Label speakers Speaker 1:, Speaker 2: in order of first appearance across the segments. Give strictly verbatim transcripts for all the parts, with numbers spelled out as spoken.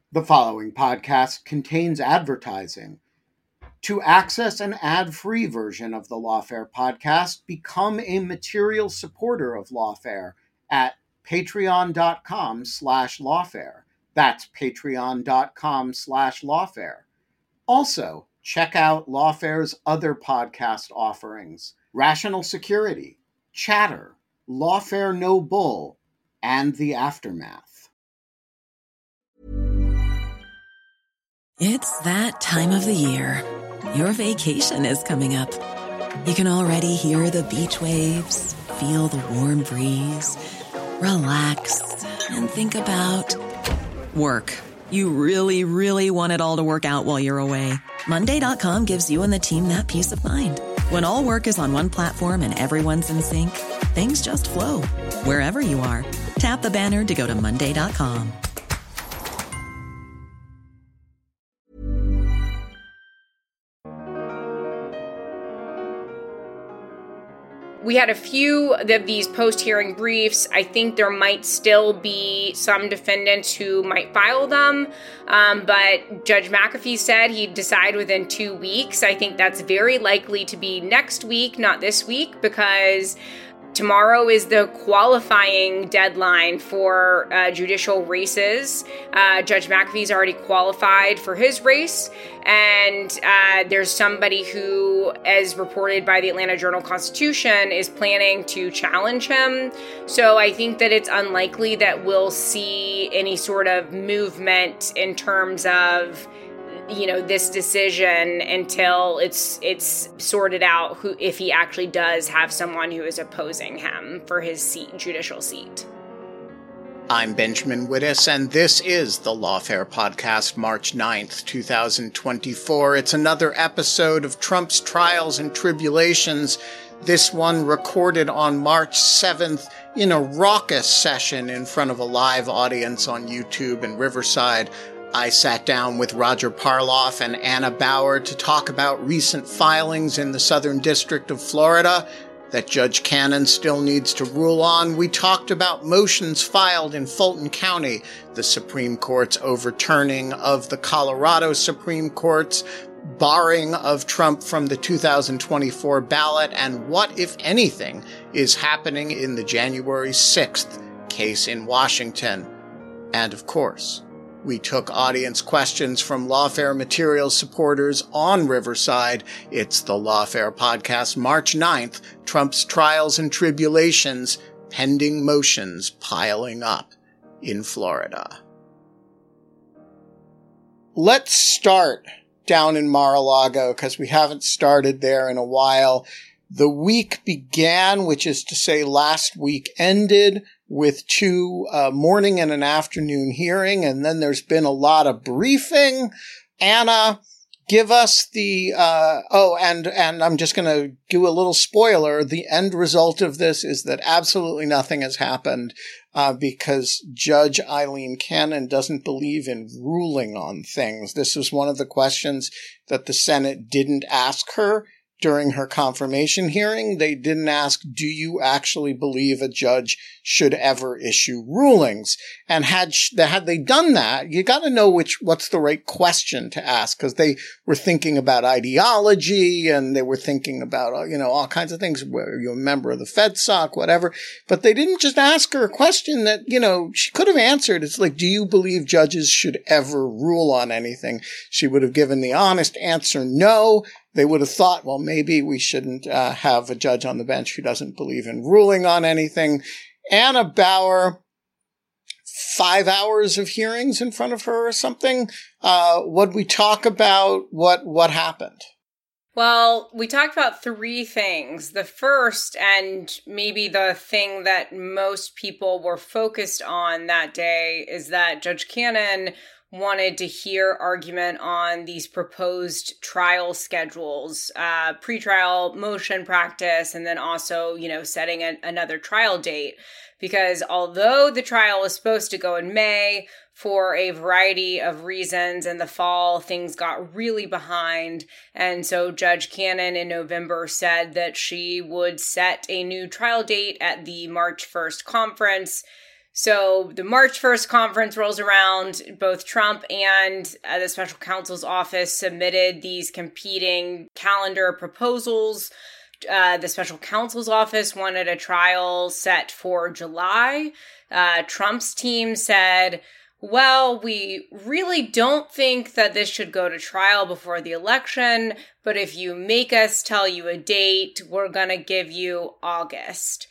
Speaker 1: The following podcast contains advertising. To access an ad-free version of the Lawfare podcast, become a material supporter of Lawfare at patreon.com slash lawfare. That's patreon.com slash lawfare. Also, check out Lawfare's other podcast offerings: Rational Security, Chatter, Lawfare No Bull, and The Aftermath.
Speaker 2: It's that time of the year. Your vacation is coming up. You can already hear the beach waves, feel the warm breeze, relax, and think about work. You really, really want it all to work out while you're away. Monday dot com gives you and the team that peace of mind. When all work is on one platform and everyone's in sync, things just flow. Wherever you are, tap the banner to go to monday dot com.
Speaker 3: We had a few of these post-hearing briefs. I think there might still be some defendants who might file them, um, but Judge McAfee said he'd decide within two weeks. I think that's very likely to be next week, not this week, because tomorrow is the qualifying deadline for uh, judicial races. Uh, Judge McAfee's already qualified for his race, and uh, there's somebody who, as reported by the Atlanta Journal-Constitution, is planning to challenge him. So I think that it's unlikely that we'll see any sort of movement in terms of, you know, this decision until it's it's sorted out who, if he actually does have someone who is opposing him for his seat, judicial seat.
Speaker 4: I'm Benjamin Wittes, and this is the Lawfare Podcast, March ninth, twenty twenty-four. It's another episode of Trump's Trials and Tribulations, this one recorded on March seventh in a raucous session in front of a live audience on YouTube in Riverside. I sat down with Roger Parloff and Anna Bower to talk about recent filings in the Southern District of Florida that Judge Cannon still needs to rule on. We talked about motions filed in Fulton County, the Supreme Court's overturning of the Colorado Supreme Court's barring of Trump from the two thousand twenty-four ballot, and what, if anything, is happening in the January sixth case in Washington. And, of course, we took audience questions from Lawfare Materials supporters on Riverside. It's the Lawfare Podcast, March ninth, Trump's Trials and Tribulations, pending motions piling up in Florida. Let's start down in Mar-a-Lago, because we haven't started there in a while. The week began, which is to say last week ended, with two uh, morning and an afternoon hearing, and then there's been a lot of briefing. Anna, give us the, uh, oh, and, and I'm just going to do a little spoiler. The end result of this is that absolutely nothing has happened, uh, because Judge Eileen Cannon doesn't believe in ruling on things. This was one of the questions that the Senate didn't ask her during her confirmation hearing. They didn't ask, do you actually believe a judge should ever issue rulings? And had sh- had they done that, you got to know which what's the right question to ask, because they were thinking about ideology and they were thinking about, uh, you know, all kinds of things. Were you a member of the FedSoc, whatever? But they didn't just ask her a question that, you know, she could have answered. It's like, do you believe judges should ever rule on anything? She would have given the honest answer, no. They would have thought, well, maybe we shouldn't uh, have a judge on the bench who doesn't believe in ruling on anything. Anna Bower, five hours of hearings in front of her or something. Uh, what'd we talk about? What what happened?
Speaker 3: Well, we talked about three things. The first, and maybe the thing that most people were focused on that day, is that Judge Cannon wanted to hear argument on these proposed trial schedules, uh, pretrial motion practice, and then also, you know, setting a, another trial date. Because although the trial was supposed to go in May, for a variety of reasons, in the fall, things got really behind. And so Judge Cannon in November said that she would set a new trial date at the March first conference. So the March first conference rolls around. Both Trump and uh, the special counsel's office submitted these competing calendar proposals. Uh, the special counsel's office wanted a trial set for July. Uh, Trump's team said, well, we really don't think that this should go to trial before the election, but if you make us tell you a date, we're going to give you August.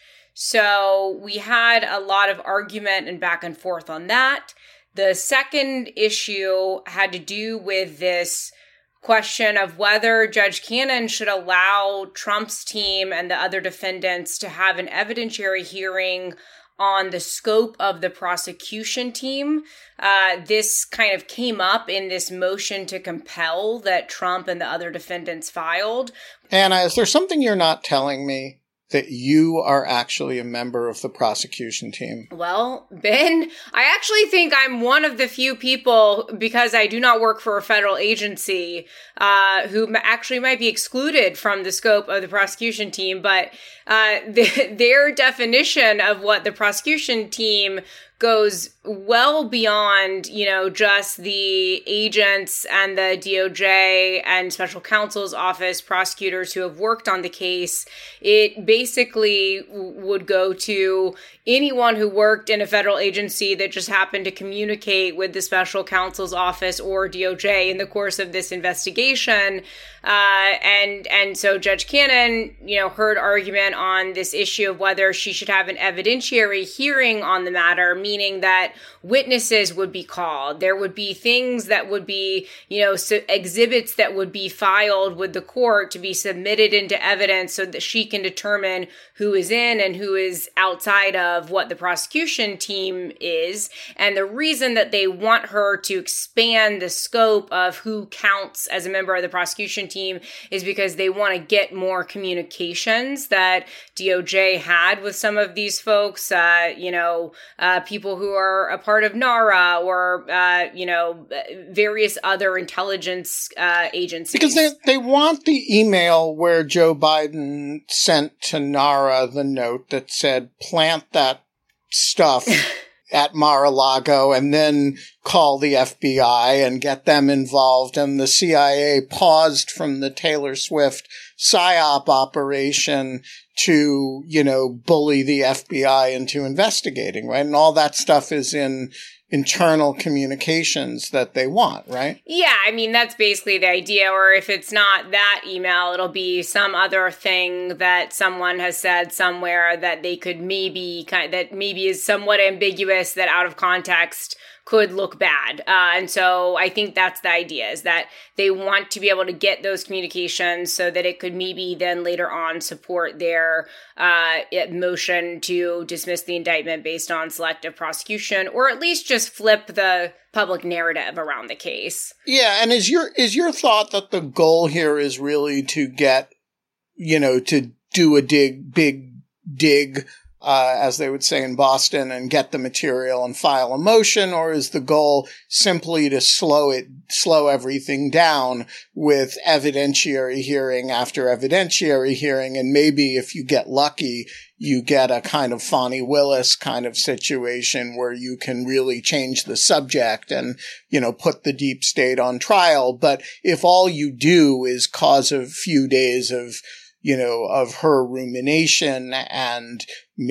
Speaker 3: So we had a lot of argument and back and forth on that. The second issue had to do with this question of whether Judge Cannon should allow Trump's team and the other defendants to have an evidentiary hearing on the scope of the prosecution team. Uh, this kind of came up in this motion to compel that Trump and the other defendants filed.
Speaker 4: Anna, is there something you're not telling me? That you are actually a member of the prosecution team?
Speaker 3: Well, Ben, I actually think I'm one of the few people, because I do not work for a federal agency, uh, who actually might be excluded from the scope of the prosecution team. But uh, the, their definition of what the prosecution team goes well beyond, you know, just the agents and the D O J and special counsel's office prosecutors who have worked on the case. It basically would go to anyone who worked in a federal agency that just happened to communicate with the special counsel's office or D O J in the course of this investigation. Uh, and, and so Judge Cannon, you know, heard argument on this issue of whether she should have an evidentiary hearing on the matter, meaning that witnesses would be called. There would be things that would be, you know, so exhibits that would be filed with the court to be submitted into evidence so that she can determine who is in and who is outside of what the prosecution team is. And the reason that they want her to expand the scope of who counts as a member of the prosecution team is because they want to get more communications that D O J had with some of these folks, uh, you know, uh, people who are a part of NARA or, uh, you know, various other intelligence uh, agencies.
Speaker 4: Because they, they want the email where Joe Biden sent to NARA the note that said, plant that stuff at Mar-a-Lago and then call the F B I and get them involved. And the C I A paused from the Taylor Swift PSYOP operation to, you know, bully the F B I into investigating, right? And all that stuff is in internal communications that they want, right?
Speaker 3: Yeah, I mean, that's basically the idea. Or if it's not that email, it'll be some other thing that someone has said somewhere that they could maybe, kind of, that maybe is somewhat ambiguous, that out of context could look bad. Uh, and so I think that's the idea, is that they want to be able to get those communications so that it could maybe then later on support their uh, motion to dismiss the indictment based on selective prosecution, or at least just flip the public narrative around the case.
Speaker 4: Yeah, and is your is your thought that the goal here is really to get, you know, to do a dig, big dig, Uh, as they would say in Boston, and get the material and file a motion? Or is the goal simply to slow it, slow everything down with evidentiary hearing after evidentiary hearing? And maybe if you get lucky, you get a kind of Fani Willis kind of situation where you can really change the subject and, you know, put the deep state on trial. But if all you do is cause a few days of, you know, of her rumination and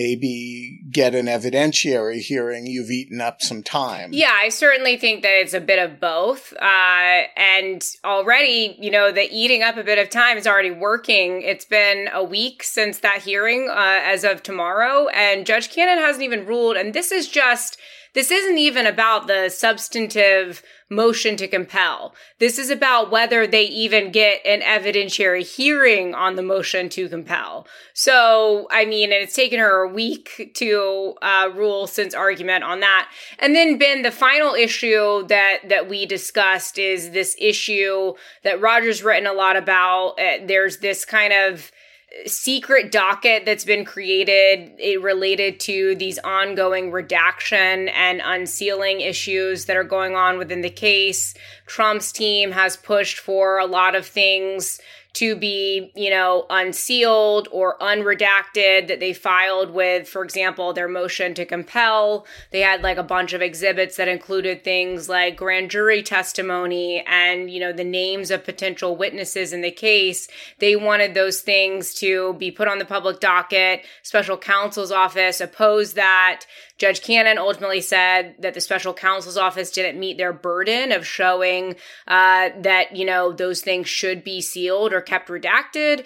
Speaker 4: maybe get an evidentiary hearing, you've eaten up some time.
Speaker 3: Yeah, I certainly think that it's a bit of both. Uh, and already, you know, the eating up a bit of time is already working. It's been a week since that hearing, uh, as of tomorrow, and Judge Cannon hasn't even ruled. And this is just, this isn't even about the substantive motion to compel. This is about whether they even get an evidentiary hearing on the motion to compel. So, I mean, and it's taken her a week to uh, rule since argument on that. And then, Ben, the final issue that, that we discussed is this issue that Roger's written a lot about. Uh, there's this kind of secret docket that's been created it related to these ongoing redaction and unsealing issues that are going on within the case. Trump's team has pushed for a lot of things to be, you know, unsealed or unredacted that they filed with, for example, their motion to compel. They had like a bunch of exhibits that included things like grand jury testimony and, you know, the names of potential witnesses in the case. They wanted those things to be put on the public docket. Special counsel's office opposed that. Judge Cannon ultimately said that the special counsel's office didn't meet their burden of showing uh, that, you know, those things should be sealed or kept redacted.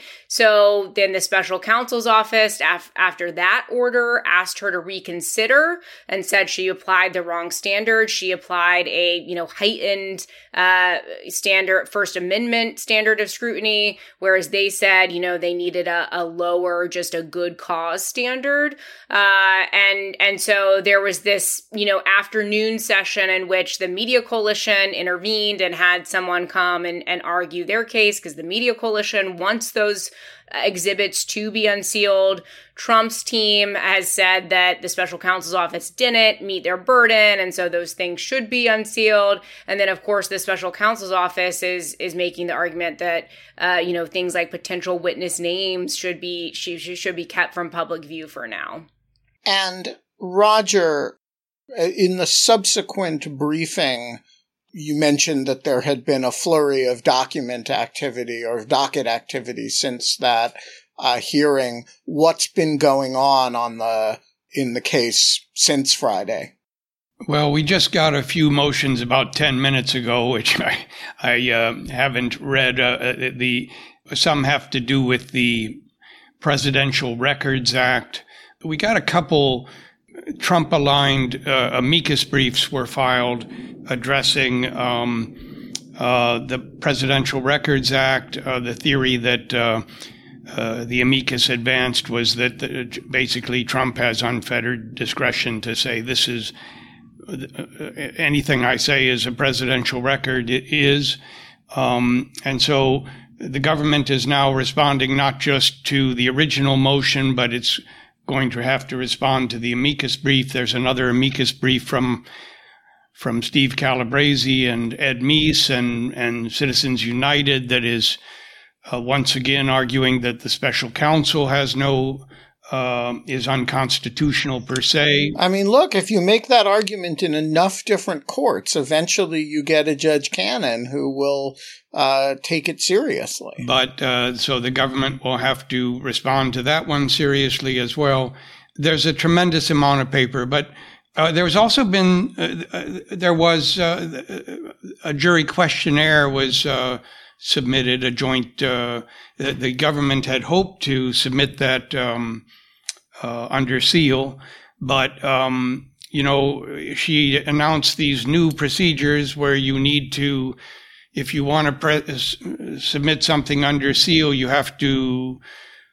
Speaker 3: So then the special counsel's office, af- after that order, asked her to reconsider and said she applied the wrong standard. She applied a, you know, heightened uh, standard, First Amendment standard of scrutiny, whereas they said, you know, they needed a, a lower, just a good cause standard. Uh, and, and so So there was this, you know, afternoon session in which the Media Coalition intervened and had someone come and, and argue their case because the Media Coalition wants those exhibits to be unsealed. Trump's team has said that the special counsel's office didn't meet their burden, and so those things should be unsealed. And then, of course, the special counsel's office is is making the argument that, uh, you know, things like potential witness names should be should, should be kept from public view for now.
Speaker 4: And Roger, in the subsequent briefing, you mentioned that there had been a flurry of document activity or docket activity since that uh, hearing. What's been going on on the in the case since Friday?
Speaker 5: Well, we just got a few motions about ten minutes ago, which I, I uh, haven't read. Uh, the some have to do with the Presidential Records Act. We got a couple Trump-aligned uh, amicus briefs were filed addressing um, uh, the Presidential Records Act. Uh, the theory that uh, uh, the amicus advanced was that the, basically Trump has unfettered discretion to say this is uh, anything I say is a presidential record. It is. Um, and so the government is now responding not just to the original motion, but it's going to have to respond to the amicus brief. There's another amicus brief from from Steve Calabresi and Ed Meese and, and Citizens United that is uh, once again arguing that the special counsel has no uh, is unconstitutional per se.
Speaker 4: I mean, look, if you make that argument in enough different courts, eventually you get a Judge Cannon who will uh, take it seriously.
Speaker 5: But uh, so the government will have to respond to that one seriously as well. There's a tremendous amount of paper, but uh, there's also been uh, uh, there was uh, a jury questionnaire was uh, submitted, a joint. Uh, the, the government had hoped to submit that um, uh, under seal, but um, you know, she announced these new procedures where you need to. If you want to pre- submit something under seal, you have to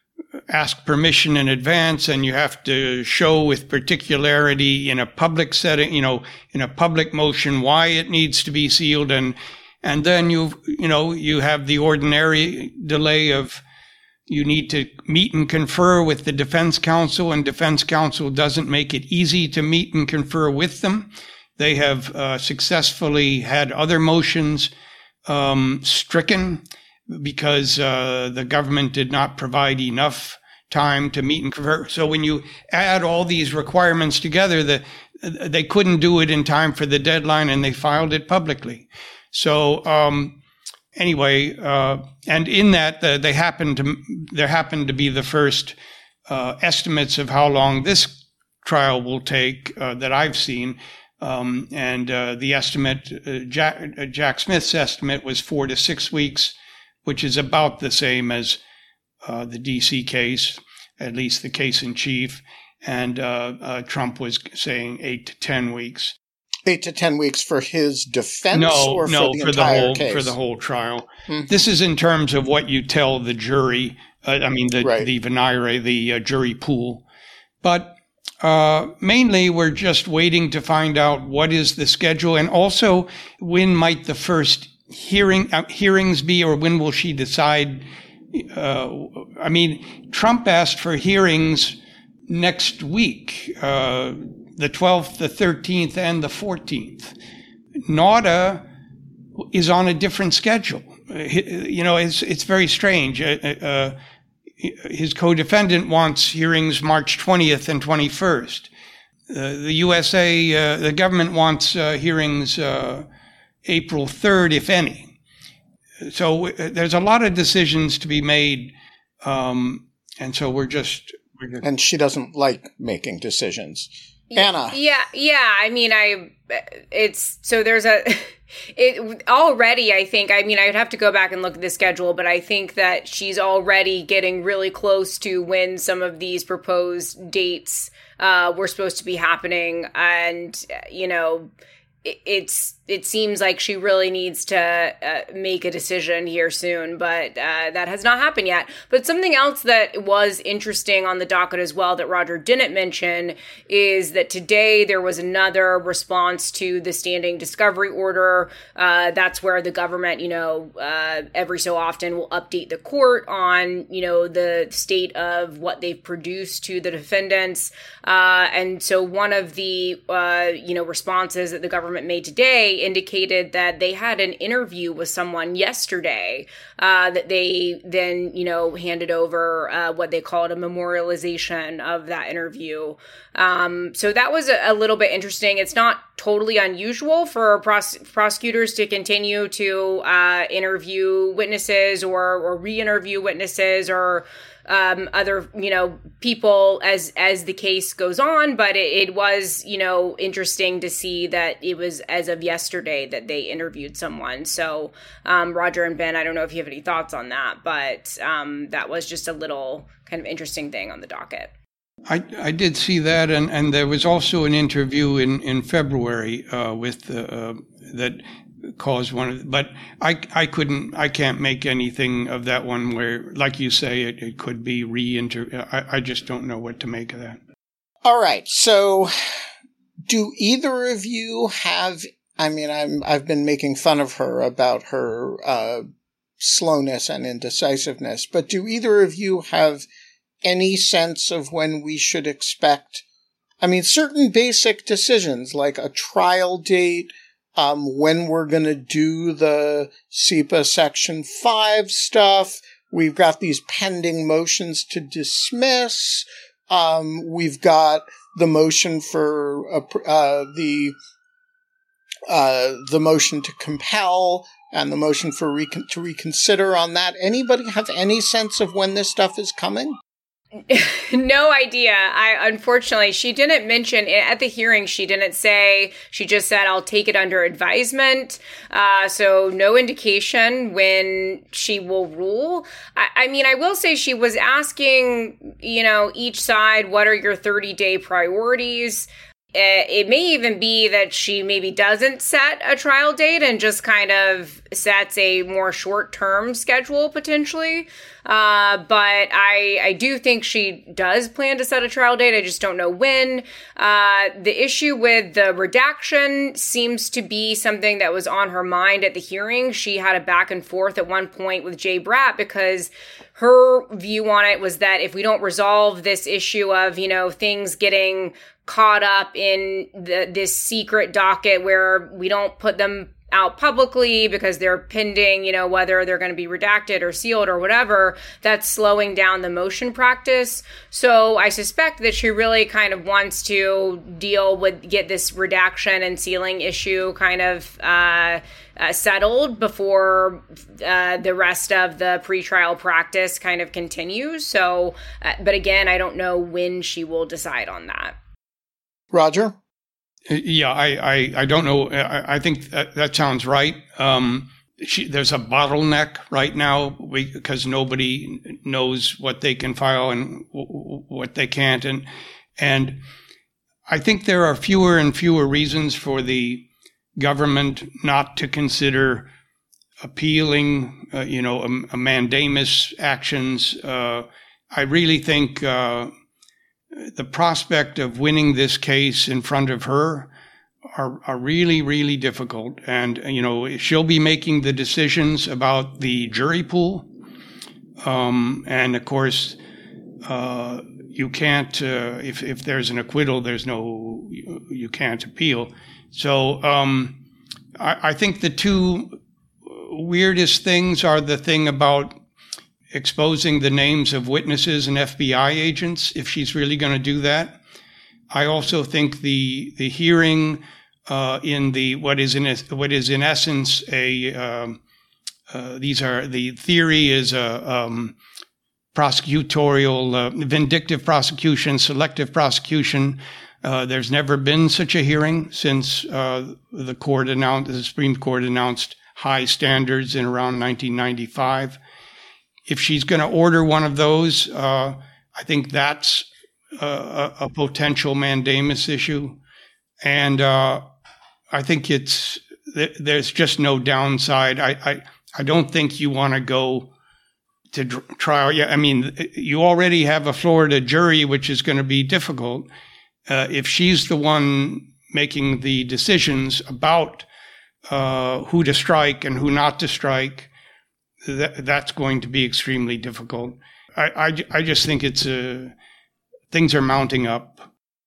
Speaker 5: ask permission in advance and you have to show with particularity in a public setting, you know, in a public motion why it needs to be sealed. And, and then you, you know, you have the ordinary delay of you need to meet and confer with the defense counsel, and defense counsel doesn't make it easy to meet and confer with them. They have uh, successfully had other motions Um, stricken because uh, the government did not provide enough time to meet and confer. So when you add all these requirements together, the, they couldn't do it in time for the deadline, and they filed it publicly. So um, anyway, uh, and in that, uh, they happened to there happened to be the first uh, estimates of how long this trial will take uh, that I've seen. Um, and uh, the estimate, uh, Jack, uh, Jack Smith's estimate was four to six weeks, which is about the same as uh, the D C case, at least the case in chief. And uh, uh, Trump was saying eight to ten weeks.
Speaker 4: Eight to ten weeks for his defense,
Speaker 5: no,
Speaker 4: or for
Speaker 5: no,
Speaker 4: the
Speaker 5: for
Speaker 4: entire
Speaker 5: the whole
Speaker 4: case?
Speaker 5: For the whole trial.
Speaker 4: Mm-hmm.
Speaker 5: This is in terms of what you tell the jury. Uh, I mean, the
Speaker 4: right.
Speaker 5: the venire, the uh, jury pool, but. Uh, mainly, we're just waiting to find out what is the schedule, and also when might the first hearing uh, hearings be, or when will she decide? Uh, I mean, Trump asked for hearings next week, uh, the twelfth, the thirteenth, and the fourteenth. NAUDA is on a different schedule. Uh, you know, it's it's very strange. Uh, uh, his co-defendant wants hearings March twentieth and twenty-first. Uh, the U S A, uh, the government wants uh, hearings uh, April third, if any. So uh, there's a lot of decisions to be made, um, and so we're just, we're just.
Speaker 4: And she doesn't like making decisions. Anna.
Speaker 3: Yeah, yeah. I mean, I. It's so there's a. It already, I think, I mean, I'd have to go back and look at the schedule, but I think that she's already getting really close to when some of these proposed dates uh, were supposed to be happening. And, you know, it, it's it seems like she really needs to uh, make a decision here soon, but uh, that has not happened yet. But something else that was interesting on the docket as well that Roger didn't mention is that today there was another response to the standing discovery order. Uh, that's where the government, you know, uh, every so often will update the court on, you know, the state of what they've produced to the defendants. Uh, and so one of the, uh, you know, responses that the government made today indicated that they had an interview with someone yesterday uh, that they then, you know, handed over uh, what they called a memorialization of that interview. Um, so that was a, a little bit interesting. It's not totally unusual for pros- prosecutors to continue to uh, interview witnesses or, or re-interview witnesses or Um, other, you know, people as as the case goes on. But it, it was, you know, interesting to see that it was as of yesterday that they interviewed someone. So, um, Roger and Ben, I don't know if you have any thoughts on that, but um, that was just a little kind of interesting thing on the docket.
Speaker 5: I, I did see that, and, and there was also an interview in, in February uh, with uh, that caused one of, but I I couldn't I can't make anything of that one where, like you say, it, it could be re-inter. I, I just don't know what to make of that.
Speaker 4: All right, so do either of you have? I mean, I'm I've been making fun of her about her uh, slowness and indecisiveness, but do either of you have any sense of when we should expect? I mean, certain basic decisions like a trial date. Um, when we're going to do the S E P A Section five stuff. We've got these pending motions to dismiss. Um, we've got the motion for uh, uh, the uh, the motion to compel and the motion for recon- to reconsider on that. Anybody have any sense of when this stuff is coming?
Speaker 3: No idea. I unfortunately, she didn't mention it at the hearing. She didn't say. She just said, "I'll take it under advisement." Uh, so no indication when she will rule. I, I mean, I will say she was asking, you know, each side, "What are your thirty-day priorities?" Uh, it may even be that she maybe doesn't set a trial date and just kind of sets a more short-term schedule potentially. Uh, but I, I do think she does plan to set a trial date. I just don't know when. Uh, the issue with the redaction seems to be something that was on her mind at the hearing. She had a back and forth at one point with Jay Bratt because her view on it was that if we don't resolve this issue of, you know, things getting caught up in the, this secret docket where we don't put them out publicly because they're pending, you know, whether they're going to be redacted or sealed or whatever, that's slowing down the motion practice. So I suspect that she really kind of wants to deal with, get this redaction and sealing issue kind of uh, uh, settled before uh, the rest of the pretrial practice kind of continues. So, uh, but again, I don't know when she will decide on that.
Speaker 4: Roger?
Speaker 5: Yeah, I, I, I don't know. I, I think that, that sounds right. Um, she, there's a bottleneck right now because nobody knows what they can file and w- what they can't. And, and I think there are fewer and fewer reasons for the government not to consider appealing, uh, you know, a, a mandamus actions. Uh, I really think, uh, the prospect of winning this case in front of her are, are really, really difficult. And, you know, she'll be making the decisions about the jury pool. Um, and of course, uh, you can't, uh, if, if there's an acquittal, there's no, you, you can't appeal. So, um, I, I think the two weirdest things are the thing about exposing the names of witnesses and F B I agents, if she's really going to do that. I also think the the hearing uh, in the what is in what is in essence a um, uh, these are the theory is a um, prosecutorial uh, vindictive prosecution, selective prosecution. Uh, there's never been such a hearing since uh, the court announced the Supreme Court announced high standards in around nineteen ninety-five. If she's going to order one of those, uh, I think that's a, a potential mandamus issue. And uh, I think it's there's just no downside. I, I, I don't think you want to go to trial. Yeah, I mean, you already have a Florida jury, which is going to be difficult. Uh, if she's the one making the decisions about uh, who to strike and who not to strike, that, that's going to be extremely difficult. I, I, I just think it's a, things are mounting up.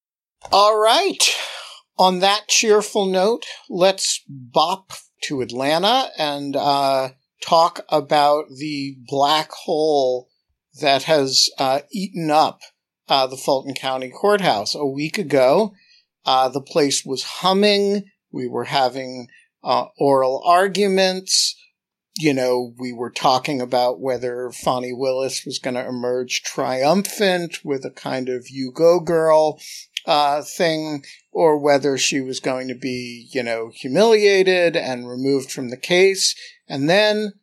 Speaker 4: All right. On that cheerful note, let's bop to Atlanta and uh, talk about the black hole that has uh, eaten up uh, the Fulton County Courthouse. A week ago, uh, the place was humming. We were having uh, oral arguments. You know, we were talking about whether Fani Willis was going to emerge triumphant with a kind of you go girl uh, thing, or whether she was going to be, you know, humiliated and removed from the case. And then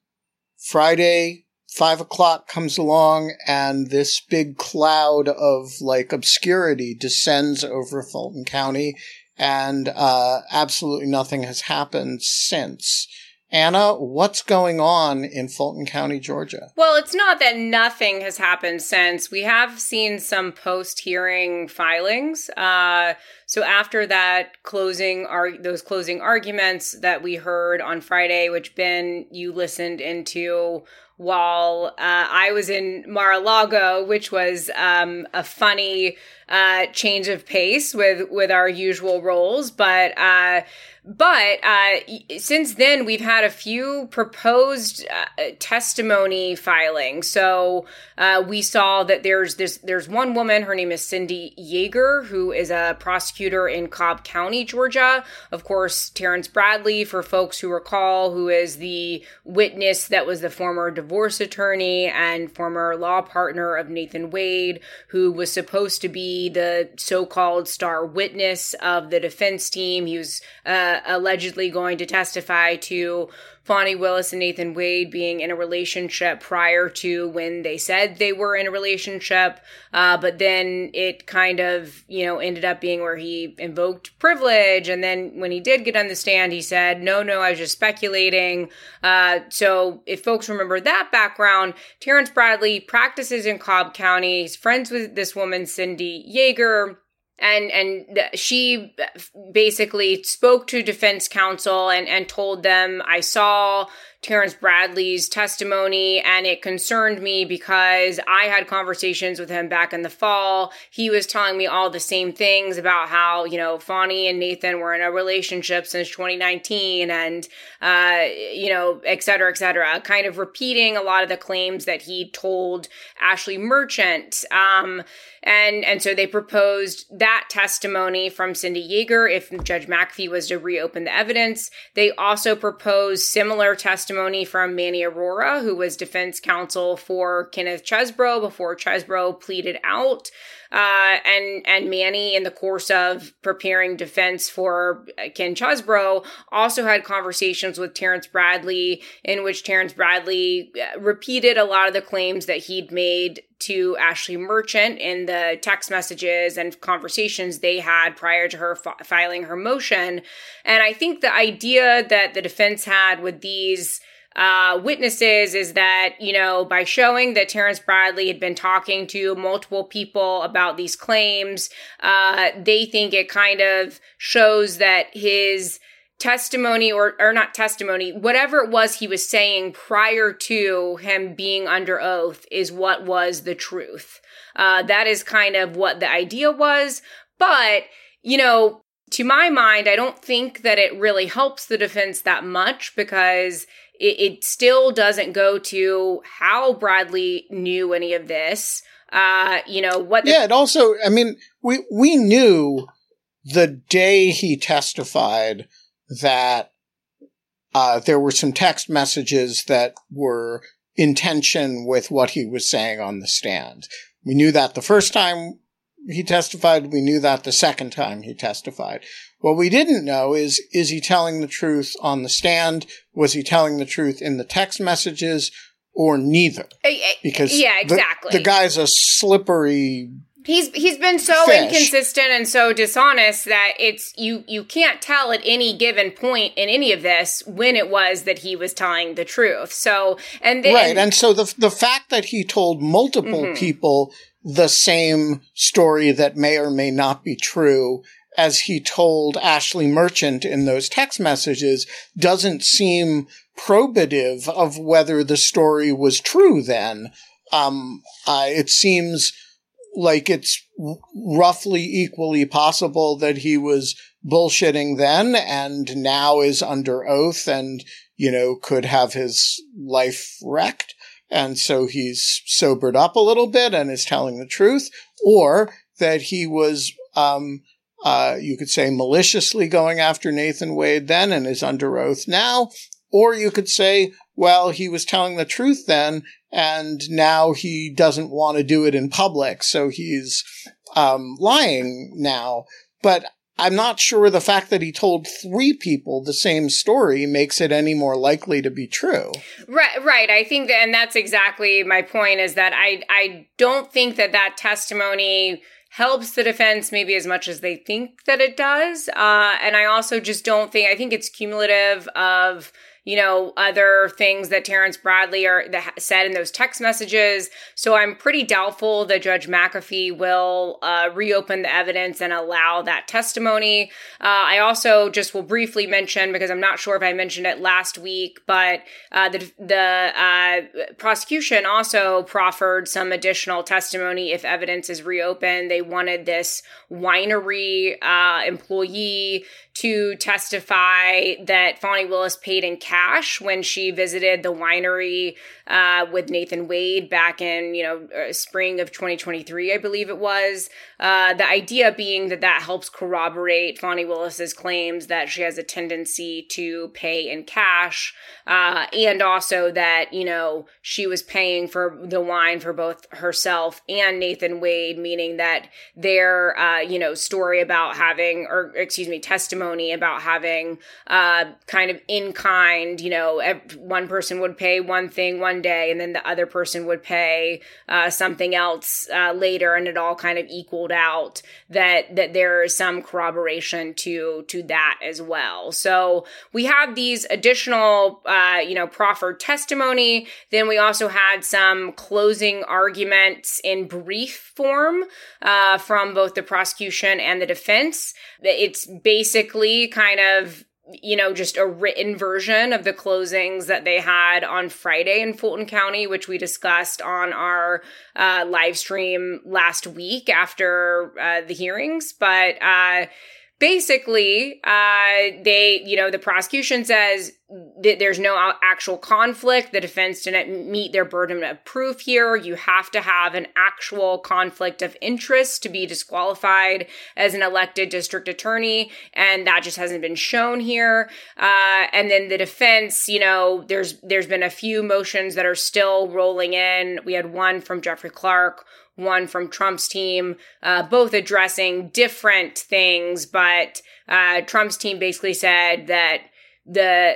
Speaker 4: Friday, five o'clock comes along and this big cloud of like obscurity descends over Fulton County, and uh, absolutely nothing has happened since. Anna, what's going on in Fulton County, Georgia?
Speaker 3: Well, it's not that nothing has happened since. We have seen some post-hearing filings. Uh, so after that closing, ar- those closing arguments that we heard on Friday, which Ben, you listened into while uh, I was in Mar-a-Lago, which was um, a funny uh, change of pace with, with our usual roles. But uh, but uh, since then, we've had a few proposed uh, testimony filings. So uh, we saw that there's this there's one woman, her name is Cindy Yeager, who is a prosecutor in Cobb County, Georgia. Of course, Terrence Bradley, for folks who recall, who is the witness that was the former divorce attorney and former law partner of Nathan Wade, who was supposed to be the so-called star witness of the defense team. He was uh, allegedly going to testify to Fani Willis and Nathan Wade being in a relationship prior to when they said they were in a relationship. Uh, but then it kind of, you know, ended up being where he invoked privilege. And then when he did get on the stand, he said, no, no, I was just speculating. Uh, so if folks remember that background, Terrence Bradley practices in Cobb County. He's friends with this woman, Cindy Yeager. And and she basically spoke to defense counsel and, and told them, I saw Terrence Bradley's testimony and it concerned me because I had conversations with him back in the fall. He was telling me all the same things about how, you know, Fani and Nathan were in a relationship since twenty nineteen and, uh, you know, et cetera, et cetera, kind of repeating a lot of the claims that he told Ashley Merchant. Um, and, and so they proposed that testimony from Cindy Yeager if Judge McAfee was to reopen the evidence. They also proposed similar testimony from Manny Arora, who was defense counsel for Kenneth Chesbro before Chesbro pleaded out. Uh, and, and Manny, in the course of preparing defense for Ken Chesbro, also had conversations with Terrence Bradley in which Terrence Bradley repeated a lot of the claims that he'd made to Ashley Merchant in the text messages and conversations they had prior to her f- filing her motion. And I think the idea that the defense had with these Uh, witnesses is that, you know, by showing that Terrence Bradley had been talking to multiple people about these claims, uh, they think it kind of shows that his testimony or, or not testimony, whatever it was he was saying prior to him being under oath is what was the truth. Uh, that is kind of what the idea was. But, you know, to my mind, I don't think that it really helps the defense that much because it, it still doesn't go to how Bradley knew any of this. Uh, you know, what the-
Speaker 4: Yeah, it also, I mean, we, we knew the day he testified that uh, there were some text messages that were in tension with what he was saying on the stand. We knew that the first time he testified. We knew that the second time he testified. What we didn't know is, is he telling the truth on the stand? Was he telling the truth in the text messages? Or neither? Because
Speaker 3: yeah, exactly.
Speaker 4: The, the guy's a slippery
Speaker 3: He's he's been so
Speaker 4: fish.
Speaker 3: inconsistent and so dishonest that it's you you can't tell at any given point in any of this when it was that he was telling the truth. So and then,
Speaker 4: right, and so the the fact that he told multiple mm-hmm. people the same story that may or may not be true, as he told Ashley Merchant in those text messages, doesn't seem probative of whether the story was true. Then um, uh, it seems like it's roughly equally possible that he was bullshitting then and now is under oath and, you know, could have his life wrecked. And so he's sobered up a little bit and is telling the truth, or that he was, um, uh, you could say maliciously going after Nathan Wade then and is under oath now. Or you could say, well, he was telling the truth then, and now he doesn't want to do it in public, so he's um, lying now. But I'm not sure the fact that he told three people the same story makes it any more likely to be true.
Speaker 3: Right, right. I think that, and that's exactly my point, is that I, I don't think that that testimony helps the defense maybe as much as they think that it does. Uh, and I also just don't think, I think it's cumulative of, you know, other things that Terrence Bradley are, that said in those text messages. So I'm pretty doubtful that Judge McAfee will uh, reopen the evidence and allow that testimony. Uh, I also just will briefly mention, because I'm not sure if I mentioned it last week, but uh, the, the uh, prosecution also proffered some additional testimony if evidence is reopened. They wanted this winery uh, employee to testify that Fani Willis paid in cash when she visited the winery uh, with Nathan Wade back in, you know, uh, spring of twenty twenty-three, I believe it was. Uh, the idea being that that helps corroborate Fani Willis's claims that she has a tendency to pay in cash, uh, and also that, you know, she was paying for the wine for both herself and Nathan Wade, meaning that their, uh, you know, story about having, or excuse me, testimony about having uh, kind of in kind, you know, one person would pay one thing one day and then the other person would pay uh, something else uh, later, and it all kind of equaled out, that that there is some corroboration to to that as well. So we have these additional, uh, you know, proffered testimony. Then we also had some closing arguments in brief form uh, from both the prosecution and the defense. It's basically kind of, you know, just a written version of the closings that they had on Friday in Fulton County, which we discussed on our uh, live stream last week after uh, the hearings. But uh, basically, uh, they, you know, the prosecution says that there's no actual conflict. The defense didn't meet their burden of proof here. You have to have an actual conflict of interest to be disqualified as an elected district attorney, and that just hasn't been shown here. Uh, and then the defense, you know, there's there's been a few motions that are still rolling in. We had one from Jeffrey Clark, one from Trump's team, uh, both addressing different things, but uh, Trump's team basically said that the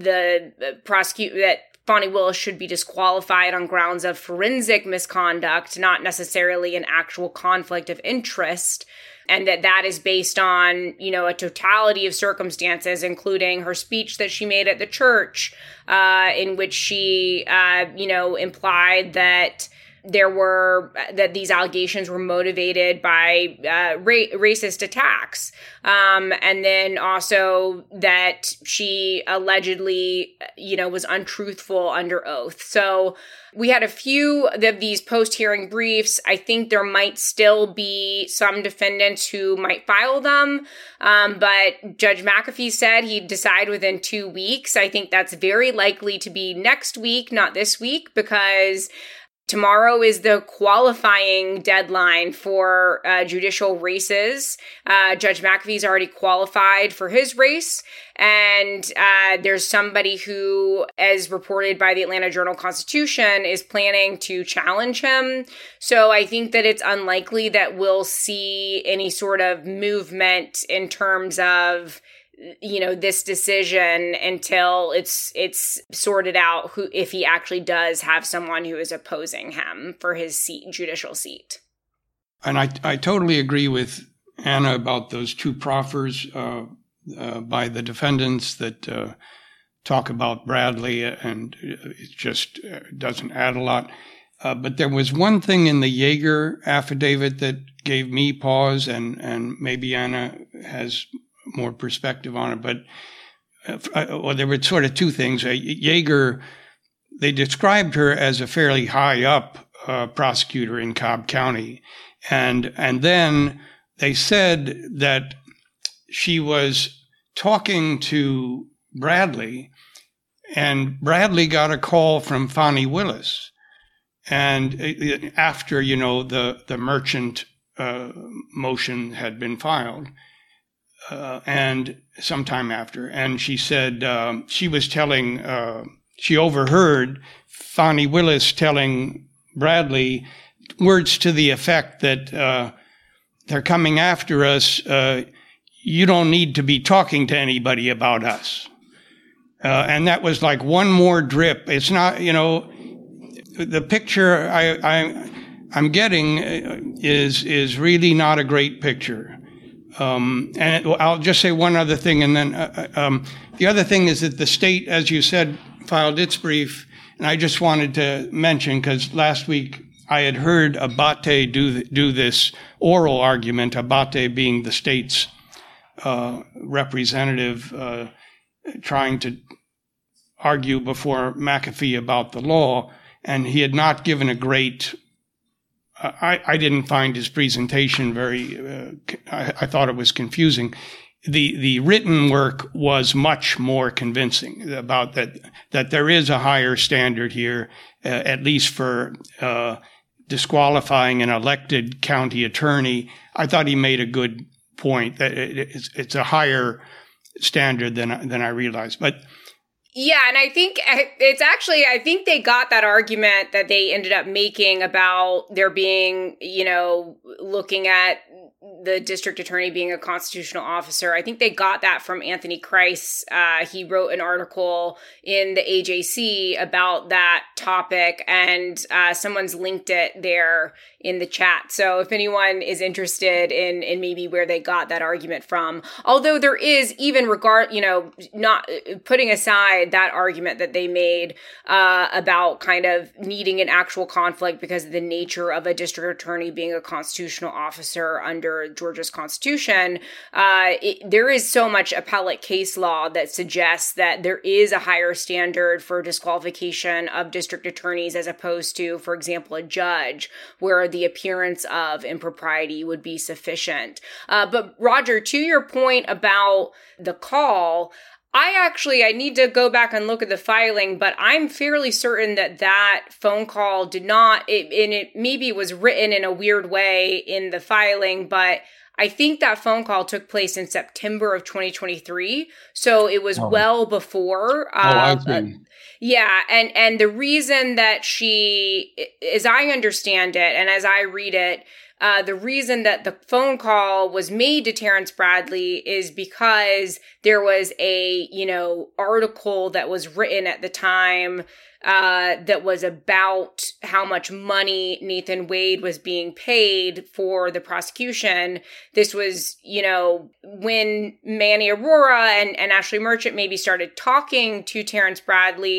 Speaker 3: the prosecute that Fani Willis should be disqualified on grounds of forensic misconduct, not necessarily an actual conflict of interest, and that that is based on, you know, a totality of circumstances, including her speech that she made at the church, uh, in which she, uh, you know, implied that there were that these allegations were motivated by uh, ra- racist attacks, um, and then also that she allegedly, you know, was untruthful under oath. So we had a few of these post-hearing briefs. I think there might still be some defendants who might file them, um, but Judge McAfee said he'd decide within two weeks. I think that's very likely to be next week, not this week, because tomorrow is the qualifying deadline for uh, judicial races. Uh, Judge McAfee's already qualified for his race, and uh, there's somebody who, as reported by the Atlanta Journal-Constitution, is planning to challenge him. So I think that it's unlikely that we'll see any sort of movement in terms of, you know, this decision until it's it's sorted out who, if he actually does have someone who is opposing him for his seat, judicial seat.
Speaker 5: And I I totally agree with Anna about those two proffers uh, uh, by the defendants that uh, talk about Bradley, and it just doesn't add a lot. Uh, but there was one thing in the Yeager affidavit that gave me pause, and and maybe Anna has more perspective on it, but uh, well, there were sort of two things. Uh, Yeager, they described her as a fairly high up uh, prosecutor in Cobb County, and and then they said that she was talking to Bradley, and Bradley got a call from Fani Willis, and after, you know, the the merchant uh, motion had been filed. Uh, and sometime after, and she said um, she was telling, uh, she overheard Fani Willis telling Bradley words to the effect that uh, they're coming after us. Uh, you don't need to be talking to anybody about us. Uh, and that was like one more drip. It's not, you know, the picture I, I I'm getting is is really not a great picture. Um, and I'll just say one other thing, and then uh, um, the other thing is that the state, as you said, filed its brief, and I just wanted to mention, because last week I had heard Abate do do this oral argument, Abate being the state's uh, representative, uh, trying to argue before McAfee about the law, and he had not given a great I, I didn't find his presentation very, uh, I, I thought it was confusing. The the written work was much more convincing about that, that there is a higher standard here, uh, at least for uh, disqualifying an elected county attorney. I thought he made a good point that it, it's, it's a higher standard than, than I realized. But
Speaker 3: yeah, and I think it's actually, I think they got that argument that they ended up making about there being, you know, looking at the district attorney being a constitutional officer. I think they got that from Anthony Krice. Uh, he wrote an article in the A J C about that topic, and uh, someone's linked it there in the chat. So if anyone is interested in, in maybe where they got that argument from, although there is, even regard, you know, not putting aside that argument that they made uh, about kind of needing an actual conflict because of the nature of a district attorney being a constitutional officer under Georgia's constitution, uh, it, there is so much appellate case law that suggests that there is a higher standard for disqualification of district attorneys as opposed to, for example, a judge, where the appearance of impropriety would be sufficient. Uh, but Roger, to your point about the call, I actually, I need to go back and look at the filing, but I'm fairly certain that that phone call did not, it, and it maybe was written in a weird way in the filing, but I think that phone call took place in September of twenty twenty-three. So it was oh. well before. Uh,
Speaker 5: oh, I see.
Speaker 3: Yeah. And, and the reason that she, as I understand it, and as I read it, Uh, the reason that the phone call was made to Terrence Bradley is because there was a, you know, article that was written at the time uh, that was about how much money Nathan Wade was being paid for the prosecution. This was, you know, when Manny Arora and, and Ashley Merchant maybe started talking to Terrence Bradley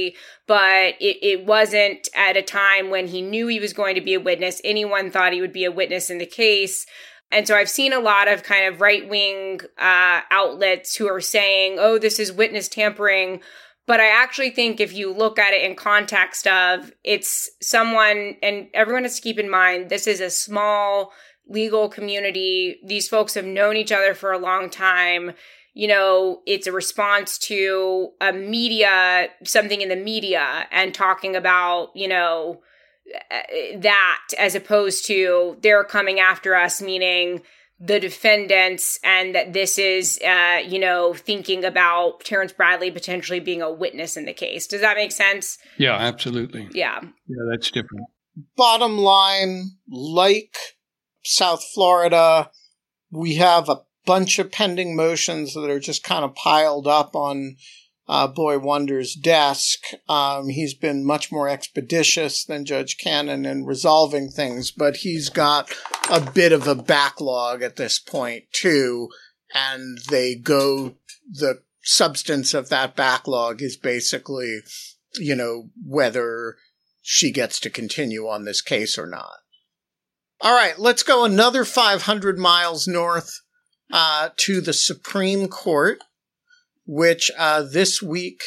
Speaker 3: but it, it wasn't at a time when he knew he was going to be a witness. Anyone thought he would be a witness in the case. And so I've seen a lot of kind of right-wing uh, outlets who are saying, oh, this is witness tampering. But I actually think if you look at it in context of it's someone, and everyone has to keep in mind, this is a small legal community. These folks have known each other for a long time. You know, it's a response to a media, something in the media, and talking about, you know, that as opposed to they're coming after us, meaning the defendants, and that this is, uh, you know, thinking about Terrence Bradley potentially being a witness in the case. Does that make sense?
Speaker 5: Yeah, absolutely.
Speaker 3: Yeah.
Speaker 5: Yeah, that's different.
Speaker 4: Bottom line, like South Florida, we have a bunch of pending motions that are just kind of piled up on uh, Boy Wonder's desk. Um, he's been much more expeditious than Judge Cannon in resolving things, but he's got a bit of a backlog at this point too. And they go, the substance of that backlog is basically, you know, whether she gets to continue on this case or not. All right, let's go another five hundred miles north uh, to the Supreme Court, which uh, this week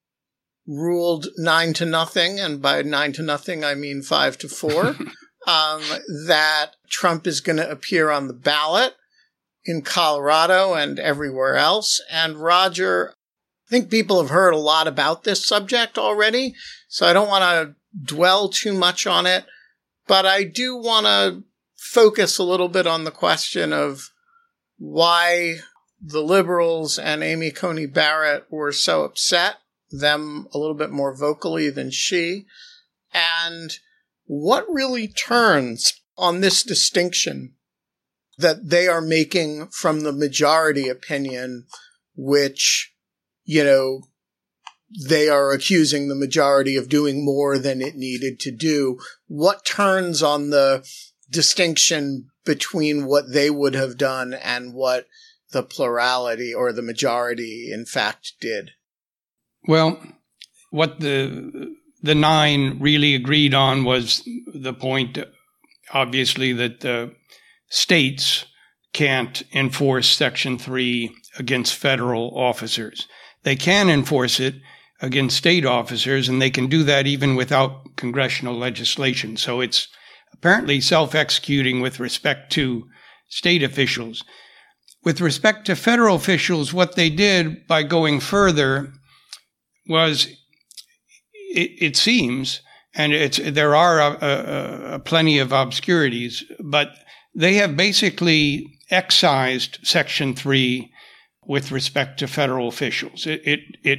Speaker 4: ruled nine to nothing, and by nine to nothing I mean five to four, um, that Trump is going to appear on the ballot in Colorado and everywhere else. And Roger, I think people have heard a lot about this subject already, so I don't want to dwell too much on it, but I do want to focus a little bit on the question of why the liberals and Amy Coney Barrett were so upset, them a little bit more vocally than she, and what really turns on this distinction that they are making from the majority opinion, which, you know, they are accusing the majority of doing more than it needed to do. What turns on the distinction between what they would have done and what the plurality or the majority, in fact, did?
Speaker 5: Well, what the the nine really agreed on was the point, obviously, that the states can't enforce Section three against federal officers. They can enforce it against state officers, and they can do that even without congressional legislation. So it's apparently self-executing with respect to state officials. With respect to federal officials, what they did by going further was, it, it seems, and it's there are a, a, a plenty of obscurities, but they have basically excised Section three with respect to federal officials. It, it, it,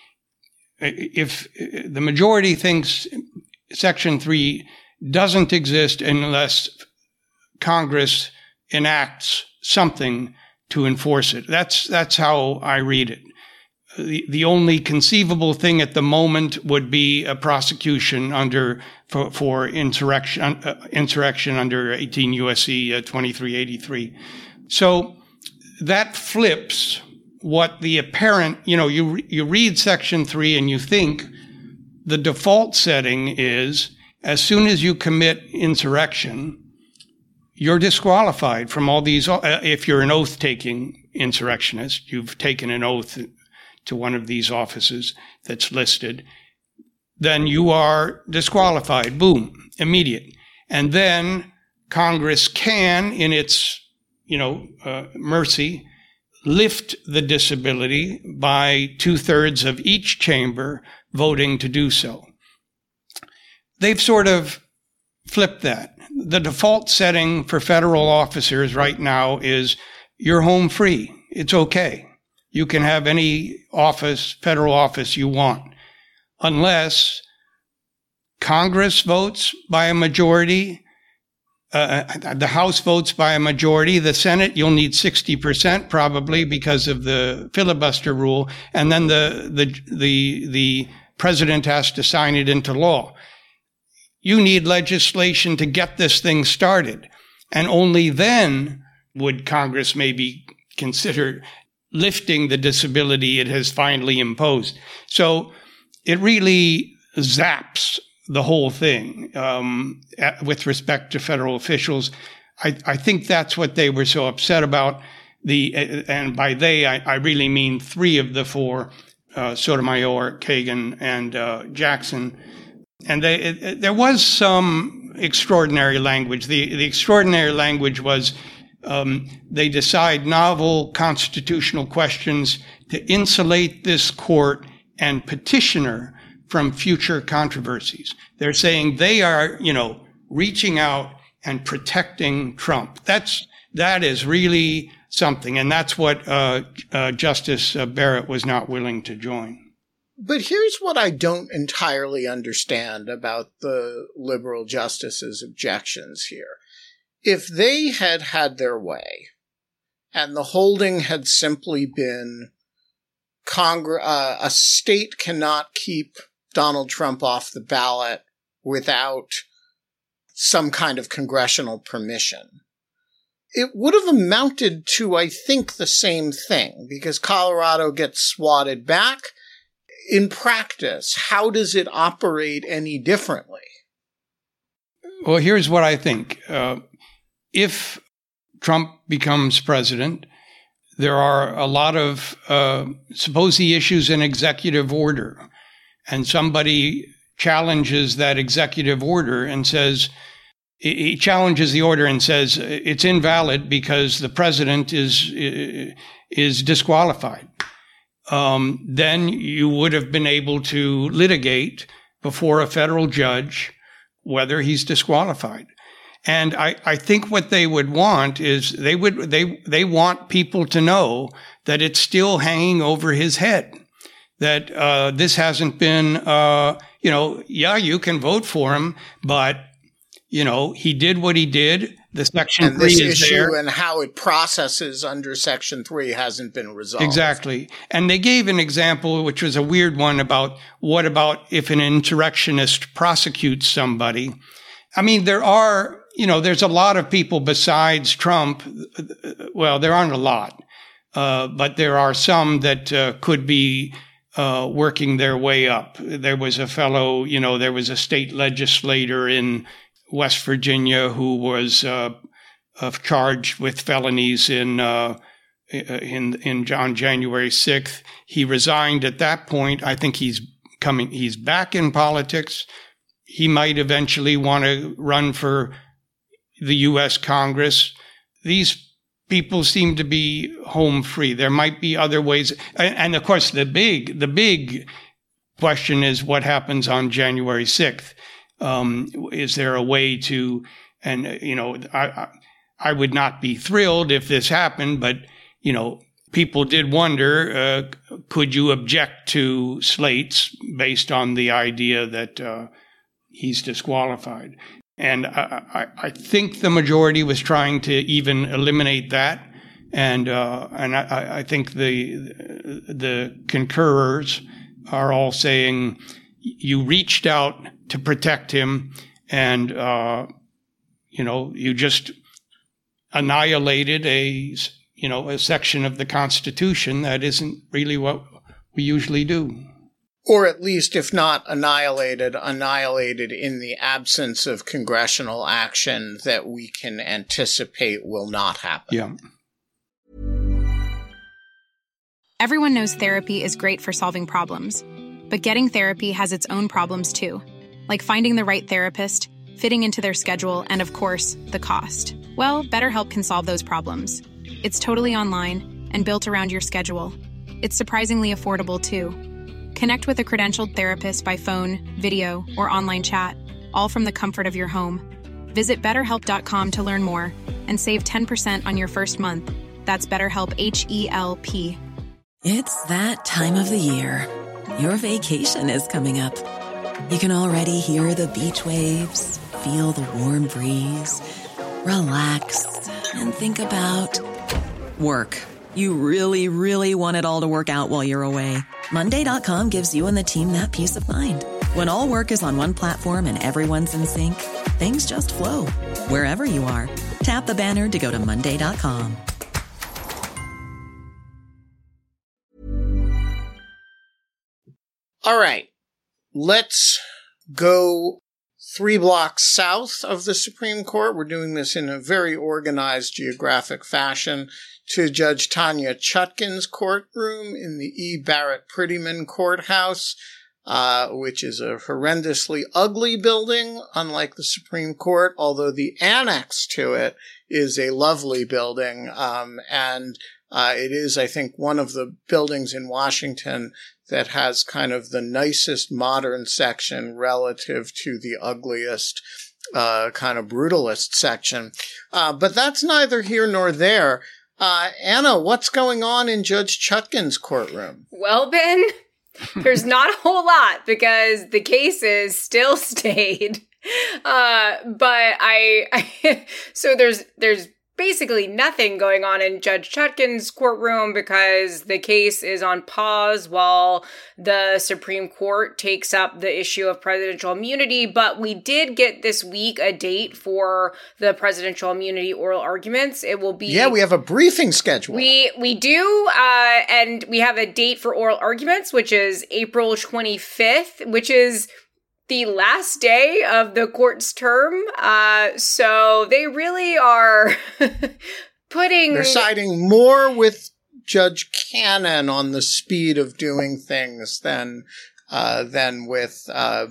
Speaker 5: if the majority thinks Section three doesn't exist unless Congress enacts something to enforce it. That's that's how I read it. The the only conceivable thing at the moment would be a prosecution under for, for insurrection uh, insurrection under eighteen U S C uh, twenty-three eighty-three. So that flips what the apparent, you know, you you read Section three and you think the default setting is as soon as you commit insurrection, you're disqualified from all these. Uh, if you're an oath-taking insurrectionist, you've taken an oath to one of these offices that's listed, then you are disqualified. Boom, immediate. And then Congress can, in its, you know, uh, mercy, lift the disability by two-thirds of each chamber voting to do so. They've sort of flipped that. The default setting for federal officers right now is you're home free. It's okay. You can have any office, federal office you want, unless Congress votes by a majority, uh, the House votes by a majority, the Senate, you'll need sixty percent probably because of the filibuster rule, and then the the the the president has to sign it into law. You need legislation to get this thing started, and only then would Congress maybe consider lifting the disability it has finally imposed. So it really zaps the whole thing um, with respect to federal officials. I, I think that's what they were so upset about. The and by they, I, I really mean three of the four, uh, Sotomayor, Kagan, and uh, Jackson. And they, it, there was some extraordinary language. The, the extraordinary language was um, they decide novel constitutional questions to insulate this court and petitioner from future controversies. They're saying they are, you know, reaching out and protecting Trump. That's, that is really something. And that's what uh, uh, Justice Barrett was not willing to join.
Speaker 4: But here's what I don't entirely understand about the liberal justices' objections here. If they had had their way, and the holding had simply been Congre- uh, a state cannot keep Donald Trump off the ballot without some kind of congressional permission, it would have amounted to, I think, the same thing, because Colorado gets swatted back. In practice, how does it operate any differently?
Speaker 5: Well, here's what I think. Uh, if Trump becomes president, there are a lot of, uh, suppose he issues an executive order, and somebody challenges that executive order and says, he challenges the order and says it's invalid because the president is is disqualified. Um, then you would have been able to litigate before a federal judge whether he's disqualified. And I, I think what they would want is they would they they want people to know that it's still hanging over his head, that uh, this hasn't been, uh, you know, yeah, you can vote for him, but, you know, he did what he did. The Section
Speaker 4: and
Speaker 5: three
Speaker 4: this
Speaker 5: is
Speaker 4: issue
Speaker 5: there.
Speaker 4: And how it processes under Section three hasn't been resolved.
Speaker 5: Exactly. And they gave an example, which was a weird one, about what about if an insurrectionist prosecutes somebody? I mean, there are, you know, there's a lot of people besides Trump. Well, there aren't a lot, uh, but there are some that uh, could be uh, working their way up. There was a fellow, you know, there was a state legislator in West Virginia who was uh, uh, charged with felonies in uh, in in on January sixth. He resigned at that point. I think he's coming. He's back in politics. He might eventually want to run for the U S Congress. These people seem to be home free. There might be other ways, and, and of course, the big the big question is what happens on January sixth. Um, is there a way to, and, you know, I, I would not be thrilled if this happened, but, you know, people did wonder, uh, could you object to slates based on the idea that uh, he's disqualified? And I, I, I think the majority was trying to even eliminate that. And, uh, and I, I think the, the concurrers are all saying, you reached out to protect him, and, uh, you know, you just annihilated a, you know, a section of the Constitution that isn't really what we usually do.
Speaker 4: Or at least, if not annihilated, annihilated in the absence of congressional action that we can anticipate will not happen.
Speaker 5: Yeah.
Speaker 6: Everyone knows therapy is great for solving problems. But getting therapy has its own problems too, like finding the right therapist, fitting into their schedule, and of course, the cost. Well, BetterHelp can solve those problems. It's totally online and built around your schedule. It's surprisingly affordable too. Connect with a credentialed therapist by phone, video, or online chat, all from the comfort of your home. Visit better help dot com to learn more and save ten percent on your first month. That's BetterHelp, H E L P.
Speaker 2: It's that time of the year. Your vacation is coming up. You can already hear the beach waves, feel the warm breeze, relax, and think about work. You really, really want it all to work out while you're away. Monday dot com gives you and the team that peace of mind. When all work is on one platform and everyone's in sync, things just flow. Wherever you are, tap the banner to go to Monday dot com.
Speaker 4: All right. let's go three blocks south of the Supreme Court. We're doing this in a very organized geographic fashion to Judge Tanya Chutkan's courtroom in the E. Barrett Prettyman Courthouse, uh, which is a horrendously ugly building, unlike the Supreme Court, although the annex to it is a lovely building. Um, and uh, it is, I think, one of the buildings in Washington that has kind of the nicest modern section relative to the ugliest uh, kind of brutalist section. Uh, but that's neither here nor there. Uh, Anna, what's going on in Judge Chutkan's courtroom?
Speaker 3: Well, Ben, there's not a whole lot because the cases still stayed. Uh, but I, I so there's there's basically nothing going on in Judge Chutkan's courtroom because the case is on pause while the Supreme Court takes up the issue of presidential immunity. But we did get this week a date for the presidential immunity oral arguments. It will be...
Speaker 4: Yeah, we have a briefing schedule.
Speaker 3: We we do, uh, and we have a date for oral arguments, which is April twenty-fifth, which is the last day of the court's term. Uh, so they really are putting...
Speaker 4: They're siding more with Judge Cannon on the speed of doing things than, uh, than with uh,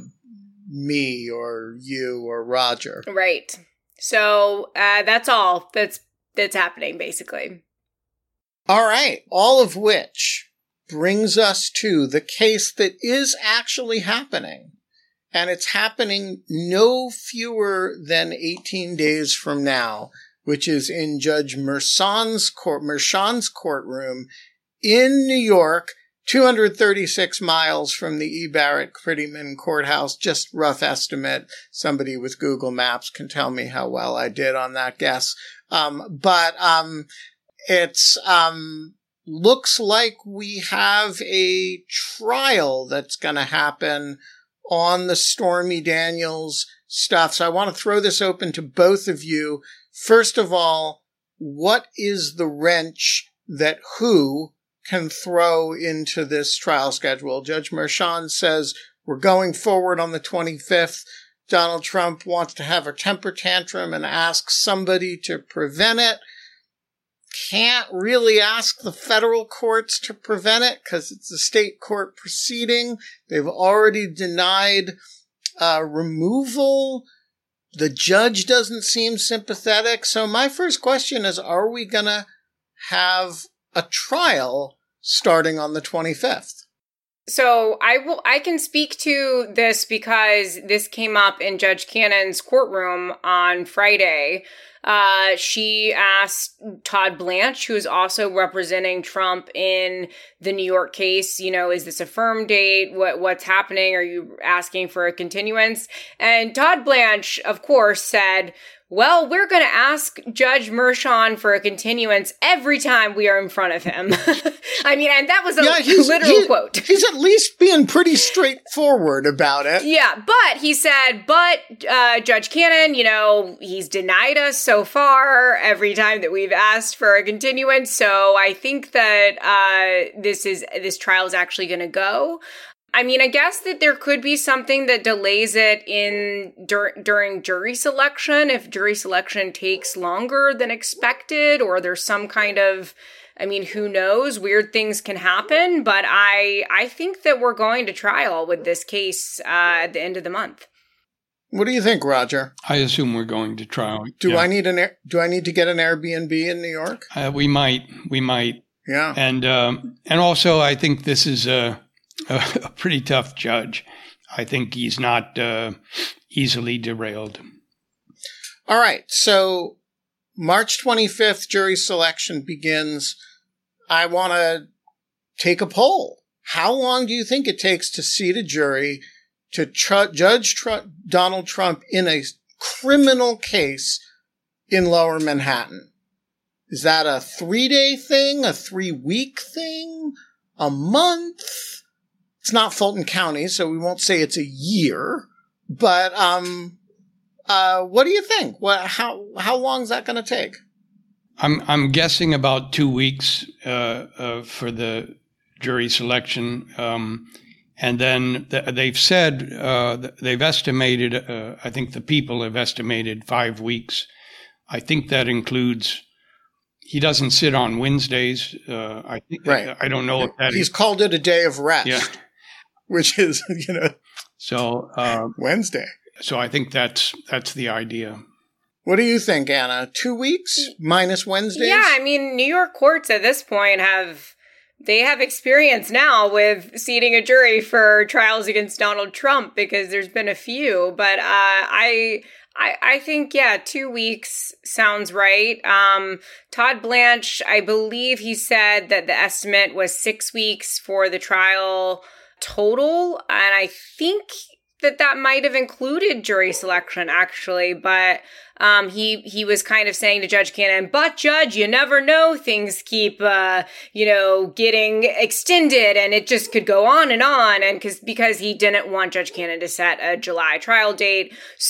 Speaker 4: me or you or Roger.
Speaker 3: Right. So uh, that's all that's that's happening, basically.
Speaker 4: All right. All of which brings us to the case that is actually happening. And it's happening no fewer than eighteen days from now, which is in Judge Merchan's court, Merchan's courtroom in New York, two hundred thirty-six miles from the E. Barrett Prettyman Courthouse. Just rough estimate. Somebody with Google Maps can tell me how well I did on that guess. Um, but um, it's um, looks like we have a trial that's going to happen on the Stormy Daniels stuff. So I want to throw this open to both of you. First of all, what is the wrench that who can throw into this trial schedule? Judge Merchan says we're going forward on the twenty-fifth. Donald Trump wants to have a temper tantrum and ask somebody to prevent it. Can't really ask the federal courts to prevent it because it's a state court proceeding. They've already denied uh, removal. The judge doesn't seem sympathetic. So my first question is, are we going to have a trial starting on the twenty-fifth?
Speaker 3: So I will, I can speak to this because this came up in Judge Cannon's courtroom on Friday. Uh, she asked Todd Blanche, who is also representing Trump in the New York case, you know, is this a firm date? What, what's happening? Are you asking for a continuance? And Todd Blanche, of course, said, well, we're going to ask Judge Merchan for a continuance every time we are in front of him. I mean, and that was a
Speaker 4: yeah, he's,
Speaker 3: literal
Speaker 4: he,
Speaker 3: quote.
Speaker 4: He's at least being pretty straightforward about it.
Speaker 3: Yeah, but he said, but uh, Judge Cannon, you know, he's denied us so far every time that we've asked for a continuance. So I think that uh, this is this trial is actually going to go. I mean, I guess that there could be something that delays it in dur- during jury selection if jury selection takes longer than expected, or there's some kind of, I mean, who knows? Weird things can happen, but I I think that we're going to trial with this case uh, at the end of the month.
Speaker 4: What do you think, Roger?
Speaker 5: I assume we're going to trial.
Speaker 4: Do
Speaker 5: yeah.
Speaker 4: I need an Do I need to get an Airbnb in New York?
Speaker 5: Uh, we might. We might.
Speaker 4: Yeah.
Speaker 5: And um, and also, I think this is a. A, a pretty tough judge. I think he's not uh, easily derailed.
Speaker 4: All right. So March twenty-fifth, jury selection begins. I want to take a poll. How long do you think it takes to seat a jury to tr- judge tr- Donald Trump in a criminal case in Lower Manhattan? Is that a three-day thing, a three-week thing, a month? It's not Fulton County, so we won't say it's a year. But um, uh, what do you think? What, how how long is that going to take?
Speaker 5: I'm I'm guessing about two weeks uh, uh, for the jury selection. Um, And then th- they've said, uh, they've estimated, uh, I think the people have estimated five weeks. I think that includes, he doesn't sit on Wednesdays. Uh, I think,
Speaker 4: right.
Speaker 5: I don't know if that
Speaker 4: He's
Speaker 5: is,
Speaker 4: called it a day of rest,
Speaker 5: yeah.
Speaker 4: which is, you know,
Speaker 5: so uh,
Speaker 4: Wednesday.
Speaker 5: So I think that's that's the idea.
Speaker 4: What do you think, Anna? Two weeks minus Wednesdays?
Speaker 3: Yeah, I mean, New York courts at this point have, they have experience now with seating a jury for trials against Donald Trump because there's been a few. But uh, I, I, I think, yeah, two weeks sounds right. Um, Todd Blanche, I believe he said that the estimate was six weeks for the trial total. And I think that that might have included jury selection, actually. But um, he he was kind of saying to Judge Cannon, but Judge, you never know. Things keep, uh, you know, getting extended and it just could go on and on. And cause, because he didn't want Judge Cannon to set a July trial date.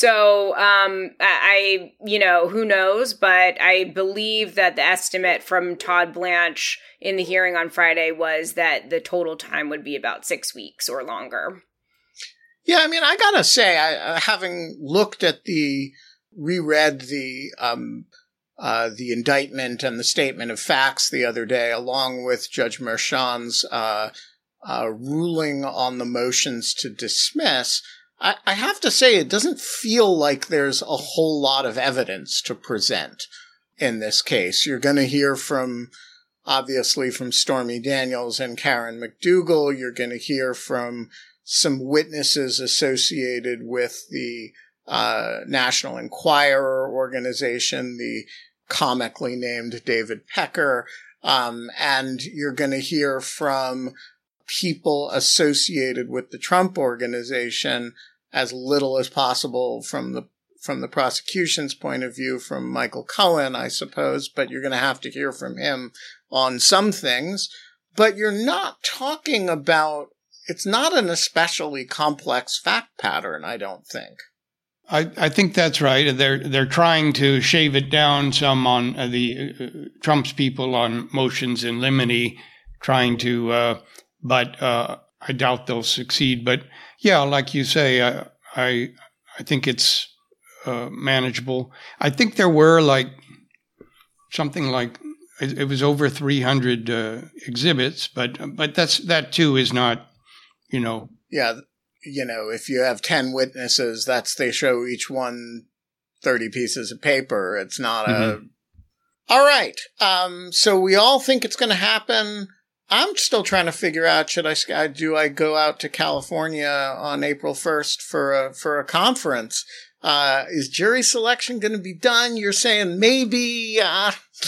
Speaker 3: So um, I, you know, who knows? But I believe that the estimate from Todd Blanche in the hearing on Friday was that the total time would be about six weeks or longer.
Speaker 4: Yeah, I mean, I gotta say, I, uh, having looked at the, reread the, um, uh, the indictment and the statement of facts the other day, along with Judge Merchan's, uh, uh, ruling on the motions to dismiss, I, I have to say it doesn't feel like there's a whole lot of evidence to present in this case. You're gonna hear from, obviously, from Stormy Daniels and Karen McDougal. You're gonna hear from some witnesses associated with the uh, National Enquirer organization, the comically named David Pecker, um, and you're going to hear from people associated with the Trump organization as little as possible from the from the prosecution's point of view, from Michael Cohen, I suppose, but you're going to have to hear from him on some things. But you're not talking about It's not an especially complex fact pattern, I don't think.
Speaker 5: I, I think that's right. They're they're trying to shave it down some on uh, the uh, Trump's people on motions in limine, trying to, uh, but uh, I doubt they'll succeed. But yeah, like you say, I I, I think it's uh, manageable. I think there were like something like it, it was over three hundred uh, exhibits, but but that's that too is not. You know,
Speaker 4: yeah, you know, if you have ten witnesses, that's they show each one thirty pieces of paper. It's not mm-hmm. a. All right. Um, so we all think it's going to happen. I'm still trying to figure out, should I, do I go out to California on April first for a, for a conference? Uh, is jury selection going to be done? You're saying maybe, uh,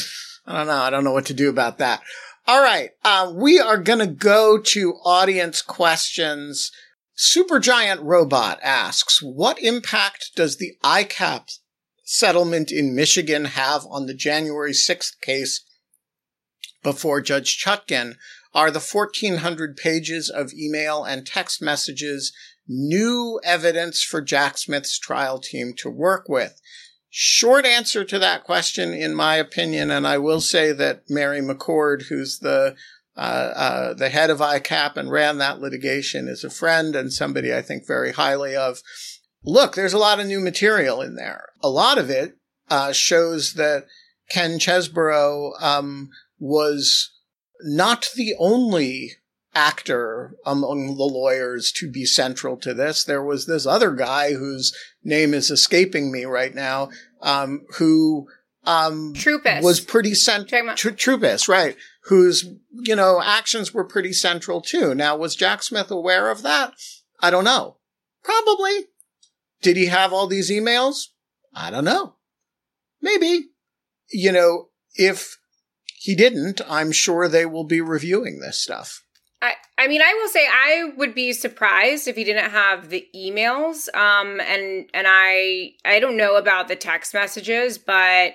Speaker 4: I don't know. I don't know what to do about that. All right. Uh, we are going to go to audience questions. Supergiant Robot asks, what impact does the I CAP settlement in Michigan have on the January sixth case before Judge Chutkan? Are the fourteen hundred pages of email and text messages new evidence for Jack Smith's trial team to work with? Short answer to that question, in my opinion, and I will say that Mary McCord, who's the uh, uh, the head of I CAP and ran that litigation, is a friend and somebody I think very highly of. Look, there's a lot of new material in there. A lot of it uh, shows that Ken Chesborough um, was not the only actor among the lawyers to be central to this. There was this other guy whose name is escaping me right now, um, who um,
Speaker 3: Troopus.
Speaker 4: was pretty central. Tr- Troopus, right? Whose, you know, actions were pretty central too. Now, was Jack Smith aware of that? I don't know. Probably. Did he have all these emails? I don't know. Maybe. You know, if he didn't, I'm sure they will be reviewing this stuff.
Speaker 3: I, I mean, I will say I would be surprised if he didn't have the emails. Um, and and I I don't know about the text messages, but I,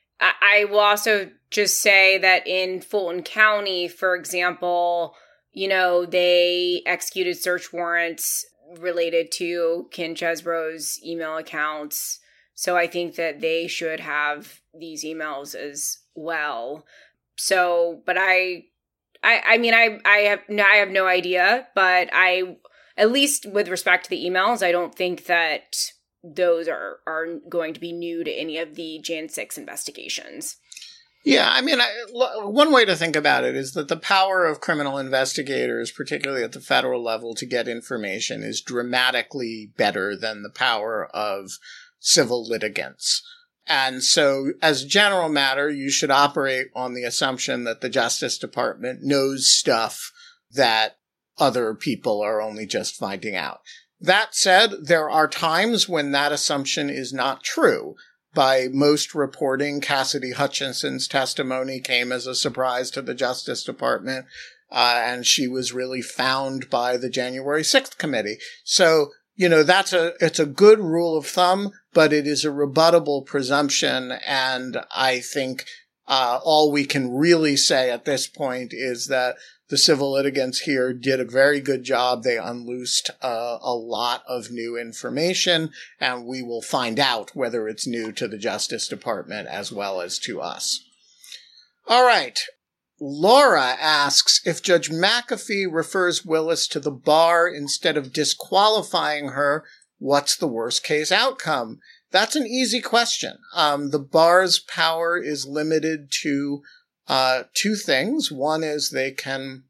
Speaker 3: I will also just say that in Fulton County, for example, you know, they executed search warrants related to Ken Chesborough's email accounts. So I think that they should have these emails as well. So, but I... I, I mean, I, I have, no, I have no idea, but I, at least with respect to the emails, I don't think that those are, are going to be new to any of the Jan six investigations.
Speaker 4: Yeah, I mean, I, one way to think about it is that the power of criminal investigators, particularly at the federal level, to get information is dramatically better than the power of civil litigants. And so, as a general matter, you should operate on the assumption that the Justice Department knows stuff that other people are only just finding out. That said, there are times when that assumption is not true. By most reporting, Cassidy Hutchinson's testimony came as a surprise to the Justice Department, uh, and she was really found by the January sixth committee. So, you know, that's a, it's a good rule of thumb, but it is a rebuttable presumption, and I think uh, all we can really say at this point is that the civil litigants here did a very good job. They unloosed uh, a lot of new information, and we will find out whether it's new to the Justice Department as well as to us. All right. Laura asks if Judge McAfee refers Willis to the bar instead of disqualifying her, what's the worst case outcome? That's an easy question. Um, the bar's power is limited to Uh, two things. One is they can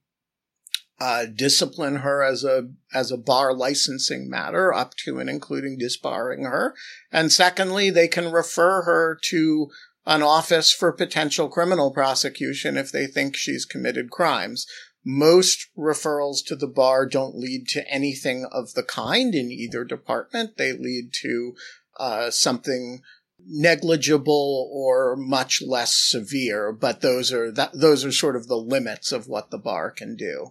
Speaker 4: uh, discipline her as a as a bar licensing matter, up to and including disbarring her. And secondly, they can refer her to an office for potential criminal prosecution if they think she's committed crimes. Most referrals to the bar don't lead to anything of the kind in either department. They lead to uh, something negligible or much less severe, but those are that those are sort of the limits of what the bar can do.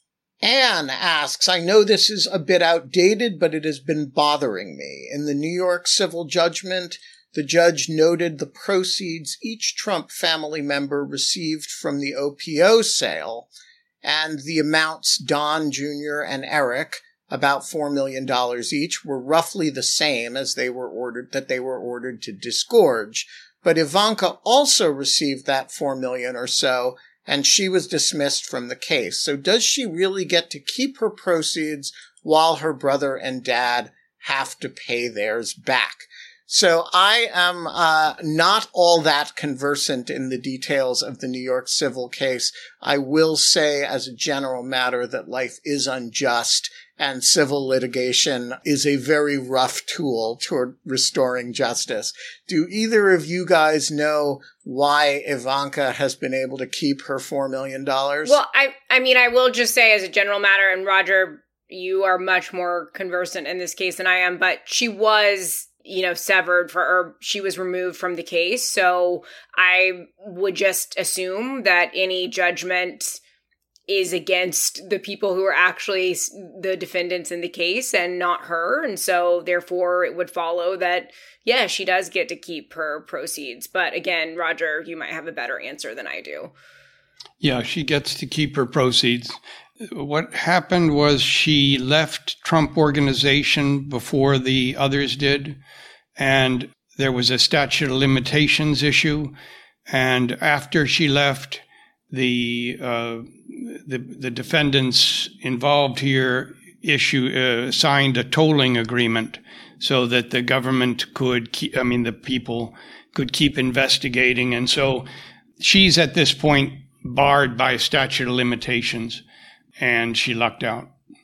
Speaker 4: Anne asks, I know this is a bit outdated, but it has been bothering me. In the New York civil judgment, the judge noted the proceeds each Trump family member received from the O P O sale, and the amounts Don Junior and Eric, about four million dollars each, were roughly the same as they were ordered, that they were ordered to disgorge. But Ivanka also received that four million dollars or so, and she was dismissed from the case. So does she really get to keep her proceeds while her brother and dad have to pay theirs back? So I am uh, not all that conversant in the details of the New York civil case. I will say as a general matter that life is unjust, and civil litigation is a very rough tool toward restoring justice. Do either of you guys know why Ivanka has been able to keep her four million dollars?
Speaker 3: Well, I, I mean, I will just say as a general matter, and Roger, you are much more conversant in this case than I am, but she was, you know, severed for, or she was removed from the case. So I would just assume that any judgment is against the people who are actually the defendants in the case and not her. And so therefore it would follow that, yeah, she does get to keep her proceeds. But again, Roger, you might have a better answer than I do.
Speaker 5: Yeah, she gets to keep her proceeds. What happened was she left Trump Organization before the others did, and there was a statute of limitations issue. And after she left, the uh, the, the defendants involved here issue uh, signed a tolling agreement so that the government could keep, I mean, the people could keep investigating. And so she's at this point barred by statute of limitations, and she lucked out.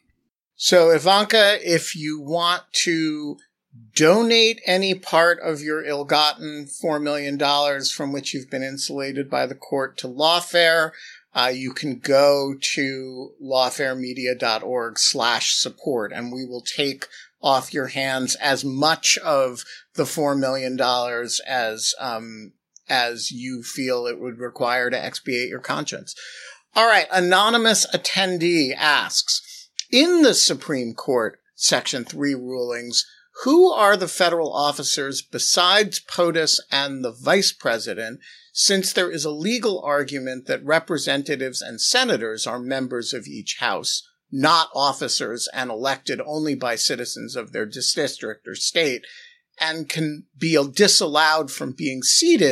Speaker 4: So Ivanka, if you want to donate any part of your ill-gotten four million dollars from which you've been insulated by the court to Lawfare, uh, you can go to lawfaremedia.org slash support, and we will take off your hands as much of the four million dollars as um, as you feel it would require to expiate your conscience. All right, anonymous attendee asks, in the Supreme Court Section three rulings, who are the federal officers besides POTUS and the vice president, since there is a legal argument that representatives and senators are members of each house, not officers and elected only by citizens of their district or state, and can be disallowed from being seated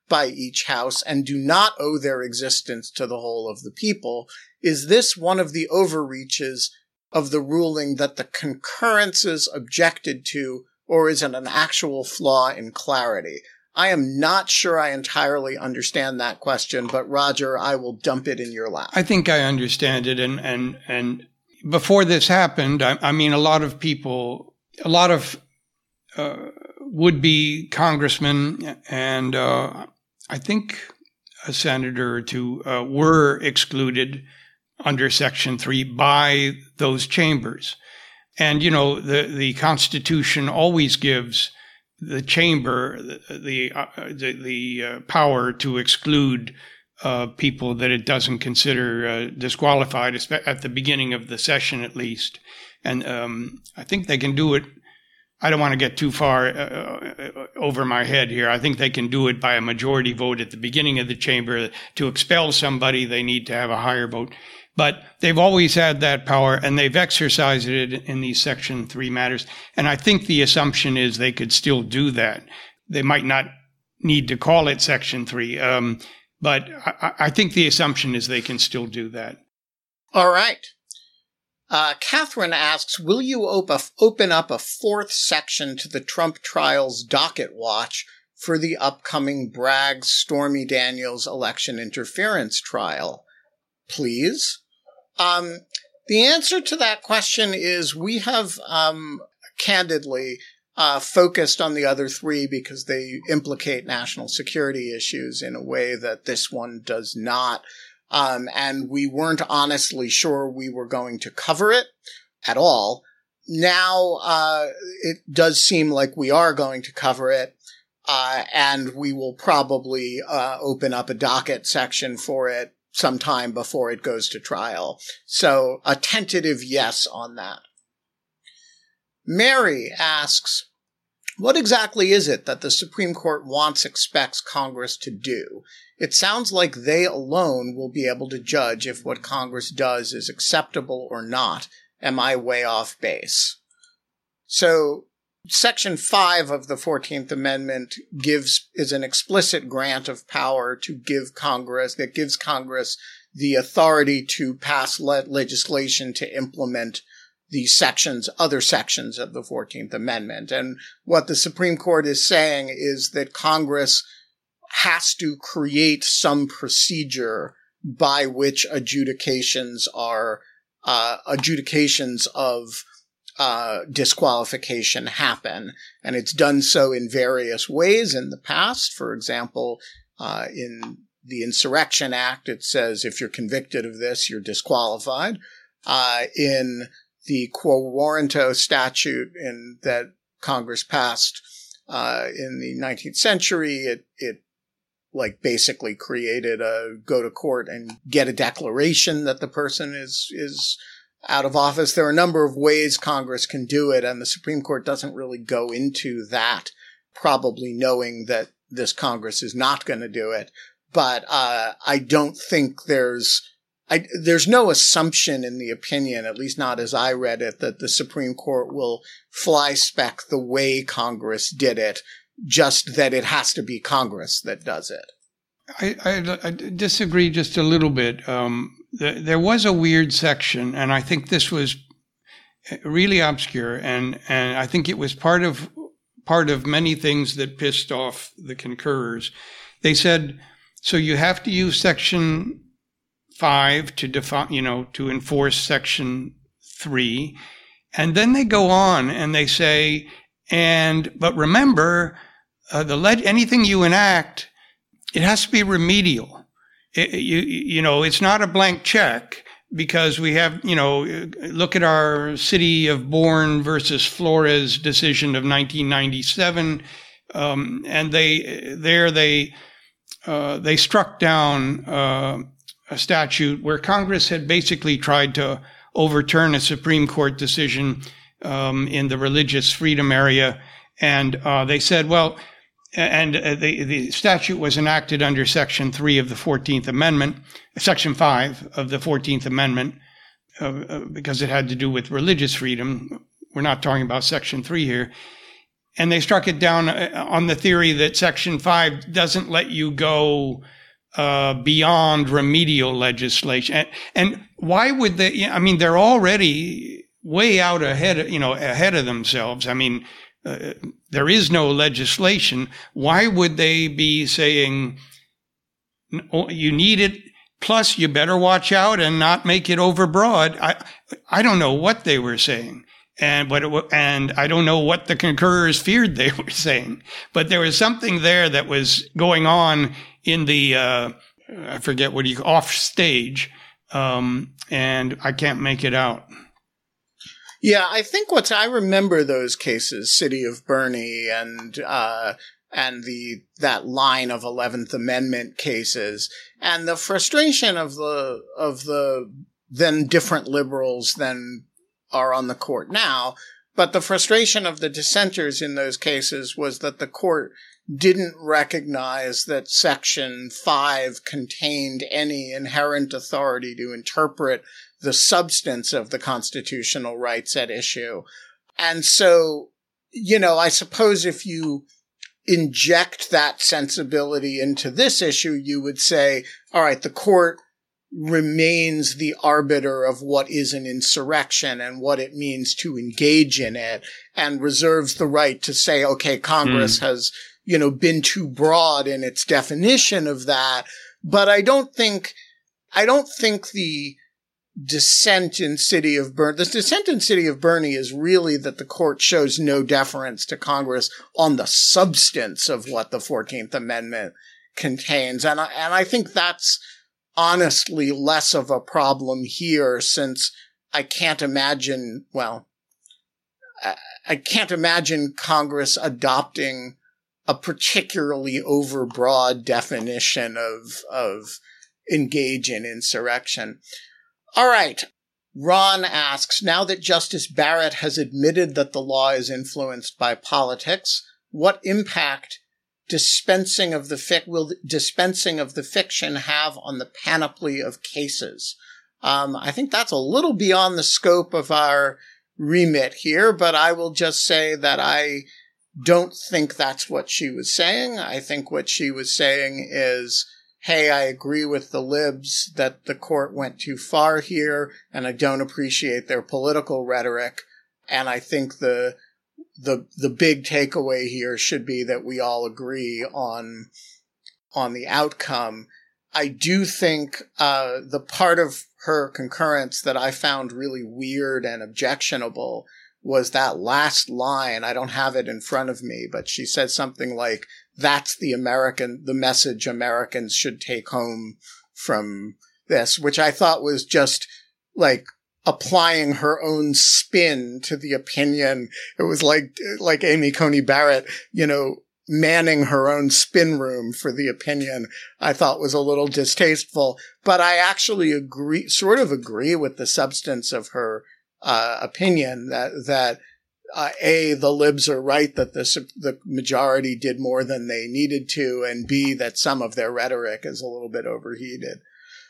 Speaker 4: by each house and do not owe their existence to the whole of the people. Is this one of the overreaches of the ruling that the concurrences objected to, or is it an actual flaw in clarity? I am not sure I entirely understand that question, but Roger, I will dump it in your lap.
Speaker 5: I think I understand it. And, and, and before this happened, I, I mean, a lot of people, a lot of uh, would-be congressmen and uh, I think a senator or two uh, were excluded under Section three by those chambers. And, you know, the, the Constitution always gives the chamber the the, uh, the, the uh, power to exclude uh, people that it doesn't consider uh, disqualified at the beginning of the session, at least. And um, I think they can do it. I don't want to get too far uh, over my head here. I think they can do it by a majority vote at the beginning of the chamber. To expel somebody, they need to have a higher vote. But they've always had that power, and they've exercised it in these Section three matters. And I think the assumption is they could still do that. They might not need to call it Section three, um, but I, I think the assumption is they can still do that.
Speaker 4: All right. Uh, Catherine asks, will you op- open up a fourth section to the Trump trial's docket watch for the upcoming Bragg Stormy Daniels election interference trial? Please? Um, the answer to that question is we have, um, candidly, uh, focused on the other three because they implicate national security issues in a way that this one does not. Um, and we weren't honestly sure we were going to cover it at all. Now, uh, it does seem like we are going to cover it. Uh, and we will probably, uh, open up a docket section for it sometime before it goes to trial. So a tentative yes on that. Mary asks, what exactly is it that the Supreme Court wants, expects Congress to do? It sounds like they alone will be able to judge if what Congress does is acceptable or not. Am I way off base? So Section five of the fourteenth Amendment gives, is an explicit grant of power to give Congress, that gives Congress the authority to pass le- legislation to implement the sections, other sections of the fourteenth Amendment. And what the Supreme Court is saying is that Congress has to create some procedure by which adjudications are, uh, adjudications of Uh, disqualification happen. And it's done so in various ways in the past. For example, uh, in the Insurrection Act, it says if you're convicted of this, you're disqualified. Uh, in the Quo Warranto statute in that Congress passed uh, in the nineteenth century, it, it like basically created a go to court and get a declaration that the person is, is out of office. There are a number of ways Congress can do it, and the Supreme Court doesn't really go into that, probably knowing that this Congress is not going to do it. But uh, I don't think there's I, there's no assumption in the opinion, at least not as I read it, that the Supreme Court will fly spec the way Congress did it, just that it has to be Congress that does it.
Speaker 5: I, I, I disagree just a little bit. Um, th- there was a weird section, and I think this was really obscure, and, and I think it was part of part of many things that pissed off the concurrers. They said, so you have to use Section five to define, you know, to enforce Section three, and then they go on and they say, and but remember, uh, the leg- anything you enact, it has to be remedial. It, you, you know, it's not a blank check, because we have, you know, look at our City of Bourne versus Flores decision of nineteen ninety-seven. Um, and they, there they, uh, they struck down, uh, a statute where Congress had basically tried to overturn a Supreme Court decision, um, in the religious freedom area. And, uh, they said, well, And uh, the, the statute was enacted under Section three of the fourteenth Amendment, Section five of the fourteenth Amendment, uh, uh, because it had to do with religious freedom. We're not talking about Section three here. and they struck it down on the theory that Section five doesn't let you go uh, beyond remedial legislation. And, and why would they? I mean, they're already way out ahead, you know, ahead of themselves. I mean, uh, there is no legislation. Why would they be saying you need it? Plus, you better watch out and not make it overbroad. I I don't know what they were saying. And but it, and I don't know what the concurrers feared they were saying, but there was something there that was going on in the uh, I forget what you off stage, um, and I can't make it out.
Speaker 4: Yeah, I think what's I remember those cases, City of Bernie and uh, and the that line of eleventh Amendment cases, and the frustration of the of the then different liberals than are on the court now, but the frustration of the dissenters in those cases was that the court didn't recognize that Section five contained any inherent authority to interpret the substance of the constitutional rights at issue. And so, you know, I suppose if you inject that sensibility into this issue, you would say, all right, the court remains the arbiter of what is an insurrection and what it means to engage in it, and reserves the right to say, okay, Congress mm. has, you know, been too broad in its definition of that. But I don't think, I don't think the dissent in City of Bernie, the dissent in City of Bernie is really that the court shows no deference to Congress on the substance of what the fourteenth Amendment contains. And I, and I think that's honestly less of a problem here, since I can't imagine, well, I can't imagine Congress adopting a particularly overbroad definition of, of engage in insurrection. All right. Ron asks, now that Justice Barrett has admitted that the law is influenced by politics, what impact dispensing of the fic will dispensing of the fiction have on the panoply of cases? Um, I think that's a little beyond the scope of our remit here, but I will just say that I don't think that's what she was saying. I think what she was saying is, hey, I agree with the libs that the court went too far here, and I don't appreciate their political rhetoric. And I think the the the big takeaway here should be that we all agree on on the outcome. I do think uh, the part of her concurrence that I found really weird and objectionable was that last line. I don't have it in front of me, but she said something like, that's the American, the message Americans should take home from this, which I thought was just like applying her own spin to the opinion. It was like, like Amy Coney Barrett, you know, manning her own spin room for the opinion. I thought was a little distasteful, but I actually agree, sort of agree with the substance of her uh, opinion that, that, Uh, A, the libs are right that the, the majority did more than they needed to, and B, that some of their rhetoric is a little bit overheated.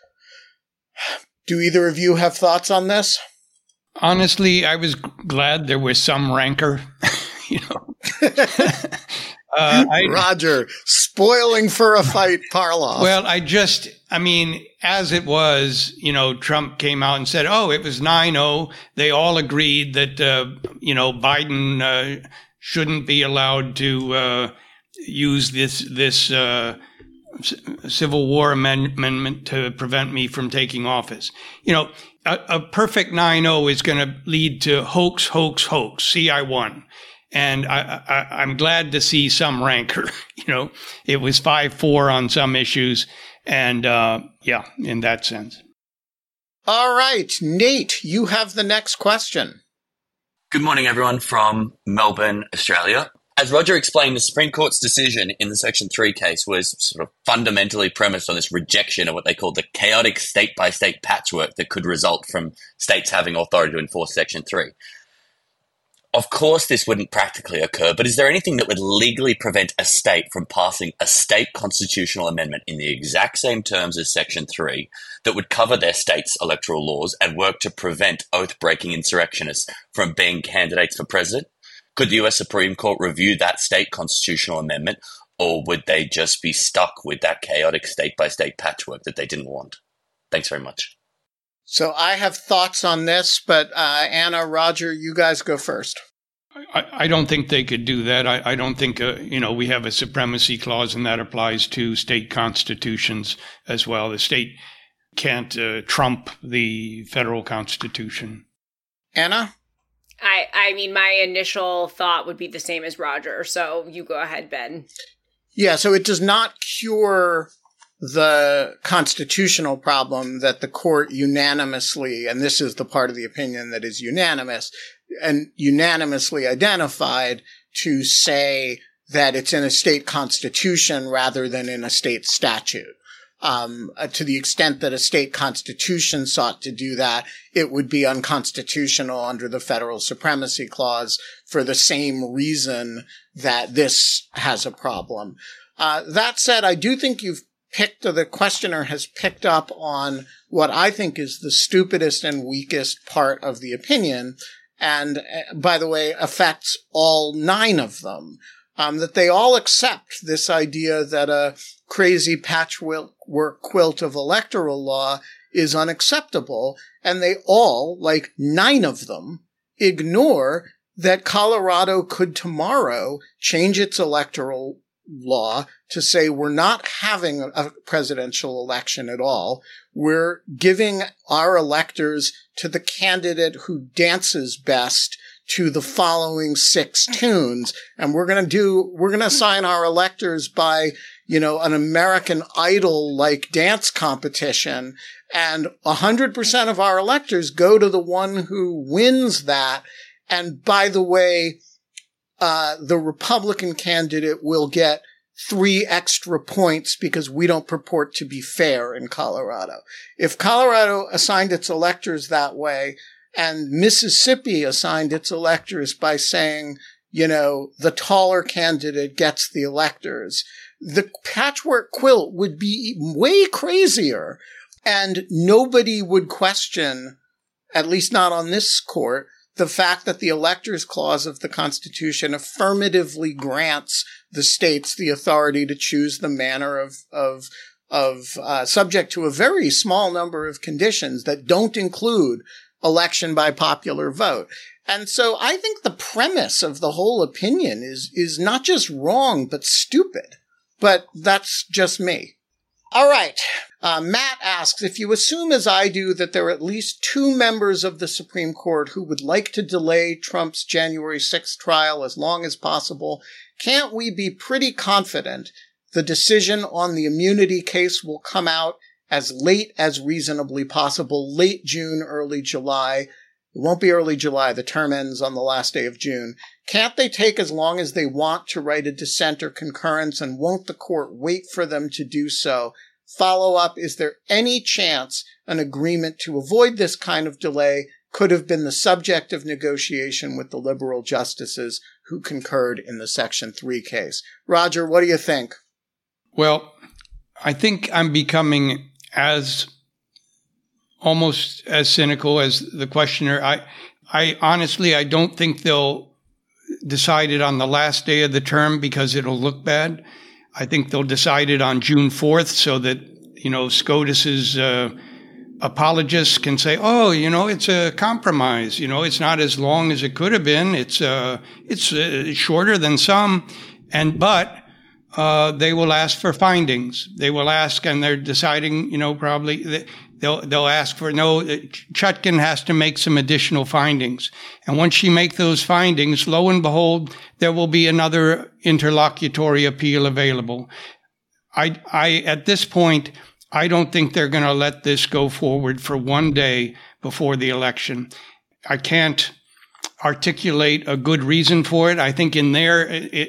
Speaker 4: Do either of you have thoughts on this?
Speaker 5: Honestly, I was glad there was some rancor, you know. uh, I,
Speaker 4: Roger, spoiling for a fight, Parloff.
Speaker 5: Well, I just, I mean, as it was, you know, Trump came out and said, oh, it was nine oh. They all agreed that, uh, you know, Biden uh, shouldn't be allowed to uh, use this this uh, Civil War amendment to prevent me from taking office. You know, a, a perfect nine oh is going to lead to hoax, hoax, hoax. See, I won. And I, I, I'm glad to see some rancor. You know, it was five four on some issues. And, uh, yeah, in that sense.
Speaker 4: All right. Nate, you have the next question.
Speaker 7: Good morning, everyone, from Melbourne, Australia. As Roger explained, the Supreme Court's decision in the Section three case was sort of fundamentally premised on this rejection of what they called the chaotic state-by-state patchwork that could result from states having authority to enforce Section three. Of course, this wouldn't practically occur, but is there anything that would legally prevent a state from passing a state constitutional amendment in the exact same terms as Section three that would cover their state's electoral laws and work to prevent oath-breaking insurrectionists from being candidates for president? Could the U S Supreme Court review that state constitutional amendment, or would they just be stuck with that chaotic state-by-state patchwork that they didn't want? Thanks very much.
Speaker 4: So I have thoughts on this, but uh, Anna, Roger, you guys go first.
Speaker 5: I, I don't think they could do that. I, I don't think, uh, you know, we have a supremacy clause, and that applies to state constitutions as well. The state can't uh, trump the federal constitution.
Speaker 4: Anna?
Speaker 3: I, I mean, my initial thought would be the same as Roger. So you go ahead, Ben.
Speaker 4: Yeah, so it does not cure the constitutional problem that the court unanimously, and this is the part of the opinion that is unanimous, and unanimously identified to say that it's in a state constitution rather than in a state statute. Um, uh, to the extent that a state constitution sought to do that, it would be unconstitutional under the federal supremacy clause for the same reason that this has a problem. Uh, that said, I do think you've picked, or the questioner has picked up on what I think is the stupidest and weakest part of the opinion, and, uh, by the way, affects all nine of them. Um, that they all accept this idea that a crazy patchwork quilt of electoral law is unacceptable, and they all, like nine of them, ignore that Colorado could tomorrow change its electoral law to say we're not having a presidential election at all. We're giving our electors to the candidate who dances best to the following six tunes. And we're going to do, we're going to assign our electors by, you know, an American Idol-like dance competition. And a hundred percent of our electors go to the one who wins that. And by the way, uh, the Republican candidate will get three extra points because we don't purport to be fair in Colorado. If Colorado assigned its electors that way, and Mississippi assigned its electors by saying, you know, the taller candidate gets the electors, the patchwork quilt would be way crazier, and nobody would question, at least not on this court, the fact that the electors clause of the Constitution affirmatively grants the states the authority to choose the manner of, of, of, uh, subject to a very small number of conditions that don't include election by popular vote. And so I think the premise of the whole opinion is, is not just wrong, but stupid. But that's just me. All right. Uh, Matt asks, if you assume, as I do, that there are at least two members of the Supreme Court who would like to delay Trump's January sixth trial as long as possible, can't we be pretty confident the decision on the immunity case will come out as late as reasonably possible, late June, early July? It won't be early July. The term ends on the last day of June. Can't they take as long as they want to write a dissent or concurrence, and won't the court wait for them to do so? Follow up, is there any chance an agreement to avoid this kind of delay could have been the subject of negotiation with the liberal justices who concurred in the Section three case? Roger, what do you think?
Speaker 5: Well, I think I'm becoming as almost as cynical as the questioner. I, I honestly, I don't think they'll decide it on the last day of the term because it'll look bad. I think they'll decide it on June fourth so that, you know, SCOTUS's uh, apologists can say, oh, you know, it's a compromise. You know, it's not as long as it could have been. It's, uh, it's uh, shorter than some. And, but, uh, they will ask for findings. They will ask, and they're deciding, you know, probably they'll, they'll ask for, no, Chutkan has to make some additional findings. And once she makes those findings, lo and behold, there will be another interlocutory appeal available. I, I, at this point, I don't think they're going to let this go forward for one day before the election. I can't articulate a good reason for it. I think in their,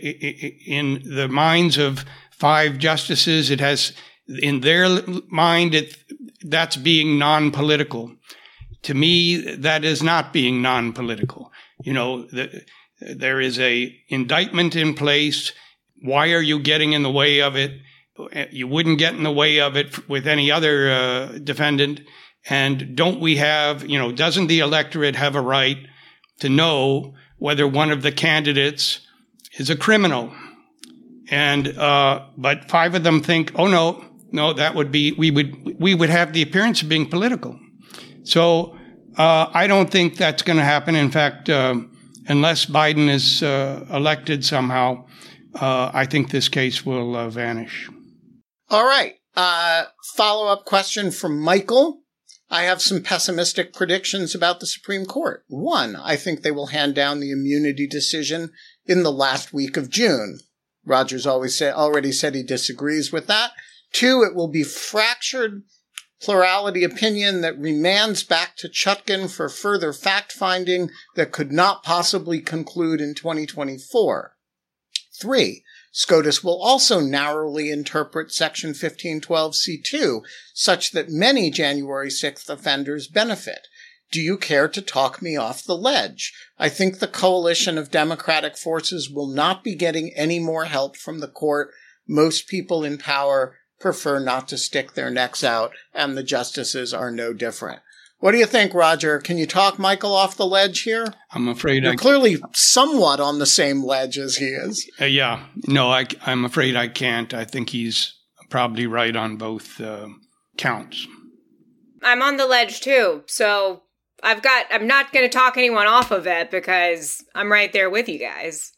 Speaker 5: in the minds of five justices, it has, in their mind, it, that's being non-political. To me, that is not being non-political. You know, the, there is a indictment in place. Why are you getting in the way of it? You wouldn't get in the way of it with any other uh, defendant. And don't we have, you know, doesn't the electorate have a right to know whether one of the candidates is a criminal. And, uh, but five of them think, oh no, no, that would be, we would, we would have the appearance of being political. So, uh, I don't think that's going to happen. In fact, uh, unless Biden is, uh, elected somehow, uh, I think this case will uh, vanish.
Speaker 4: All right. Uh, follow-up question from Michael. I have some pessimistic predictions about the Supreme Court. One, I think they will hand down the immunity decision in the last week of June. Roger's always said, already said he disagrees with that. Two, it will be fractured plurality opinion that remands back to Chutkan for further fact-finding that could not possibly conclude in twenty twenty-four. Three, SCOTUS will also narrowly interpret Section fifteen twelve C two such that many January sixth offenders benefit. Do you care to talk me off the ledge? I think the coalition of Democratic forces will not be getting any more help from the court. Most people in power prefer not to stick their necks out, and the justices are no different. What do you think, Roger? Can you talk Michael off the ledge here?
Speaker 5: I'm afraid
Speaker 4: You're
Speaker 5: I
Speaker 4: clearly somewhat on the same ledge as he is.
Speaker 5: Uh, yeah, no, I, I'm afraid I can't. I think he's probably right on both uh, counts.
Speaker 3: I'm on the ledge too, so I've got, I'm not going to talk anyone off of it because I'm right there with you guys.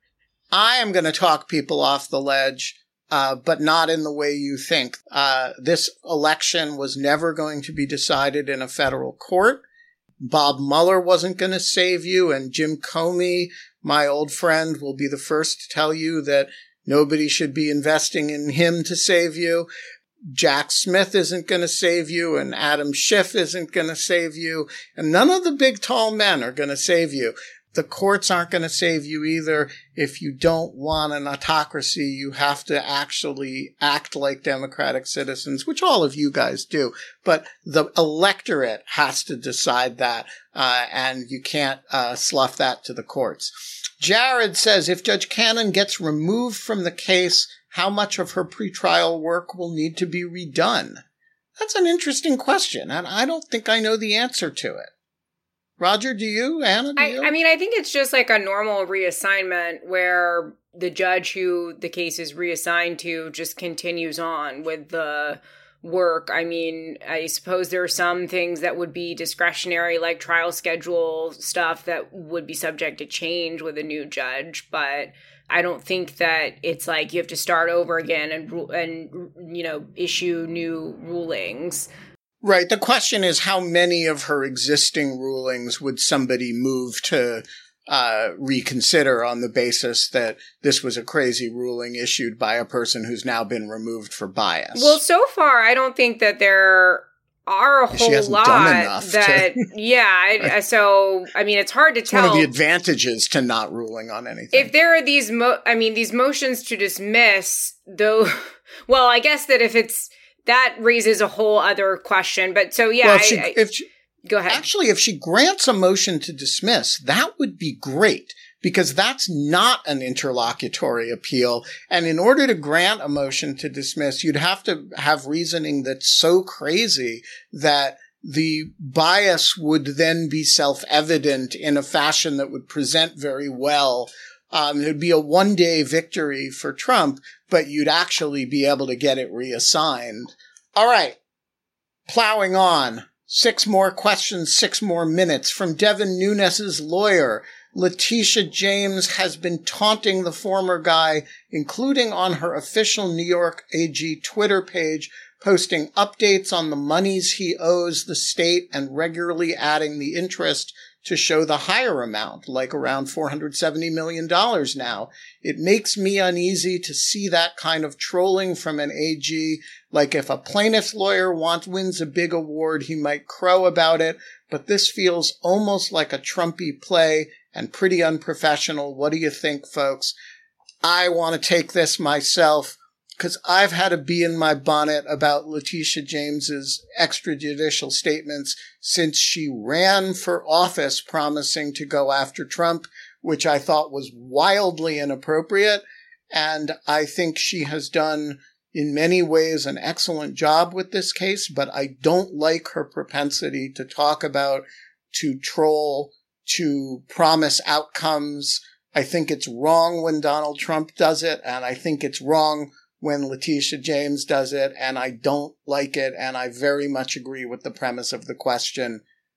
Speaker 4: I am going to talk people off the ledge, uh, but not in the way you think. Uh, this election was never going to be decided in a federal court. Bob Mueller wasn't going to save you, and Jim Comey, my old friend, will be the first to tell you that nobody should be investing in him to save you. Jack Smith isn't going to save you, and Adam Schiff isn't going to save you, and none of the big tall men are going to save you. The courts aren't going to save you either. If you don't want an autocracy, you have to actually act like democratic citizens, which all of you guys do. But the electorate has to decide that, uh, and you can't uh, slough that to the courts. Jared says, if Judge Cannon gets removed from the case, how much of her pretrial work will need to be redone? That's an interesting question, and I don't think I know the answer to it. Roger, do you? Anna, do you?
Speaker 3: I, I mean, I think it's just like a normal reassignment where the judge who the case is reassigned to just continues on with the work. I mean, I suppose there are some things that would be discretionary, like trial schedule stuff that would be subject to change with a new judge, but I don't think that it's like you have to start over again and, and you know, issue new rulings.
Speaker 4: Right. The question is, how many of her existing rulings would somebody move to uh, reconsider on the basis that this was a crazy ruling issued by a person who's now been removed for bias?
Speaker 3: Well, so far, I don't think that there are a whole
Speaker 4: she hasn't
Speaker 3: lot
Speaker 4: done enough
Speaker 3: that,
Speaker 4: to,
Speaker 3: yeah. I, so, I mean, it's hard to
Speaker 4: it's
Speaker 3: tell.
Speaker 4: One of the advantages to not ruling on anything.
Speaker 3: If there are these, mo- I mean, these motions to dismiss, though, well, I guess that if it's, that raises a whole other question. But so, yeah,
Speaker 4: well, if
Speaker 3: I,
Speaker 4: she,
Speaker 3: I,
Speaker 4: if she,
Speaker 3: go ahead.
Speaker 4: Actually, if she grants a motion to dismiss, that would be great, because that's not an interlocutory appeal. And in order to grant a motion to dismiss, you'd have to have reasoning that's so crazy that the bias would then be self-evident in a fashion that would present very well. Um, it would be a one-day victory for Trump, but you'd actually be able to get it reassigned. All right. Plowing on. Six more questions, six more minutes. From Devin Nunes's lawyer, Letitia James has been taunting the former guy, including on her official New York A G Twitter page, posting updates on the monies he owes the state and regularly adding the interest to show the higher amount, like around four hundred seventy million dollars now. It makes me uneasy to see that kind of trolling from an A G. Like if a plaintiff's lawyer wants, wins a big award, he might crow about it, but this feels almost like a Trumpy play and pretty unprofessional. What do you think, folks? I want to take this myself, because I've had a bee in my bonnet about Letitia James's extrajudicial statements since she ran for office promising to go after Trump, which I thought was wildly inappropriate. And I think she has done, in many ways, an excellent job with this case, but I don't like her propensity to talk about, to troll to promise outcomes. I think it's wrong when Donald Trump does it, and I think it's wrong when Letitia James does it, and I don't like it, and I very much agree with the premise of the question.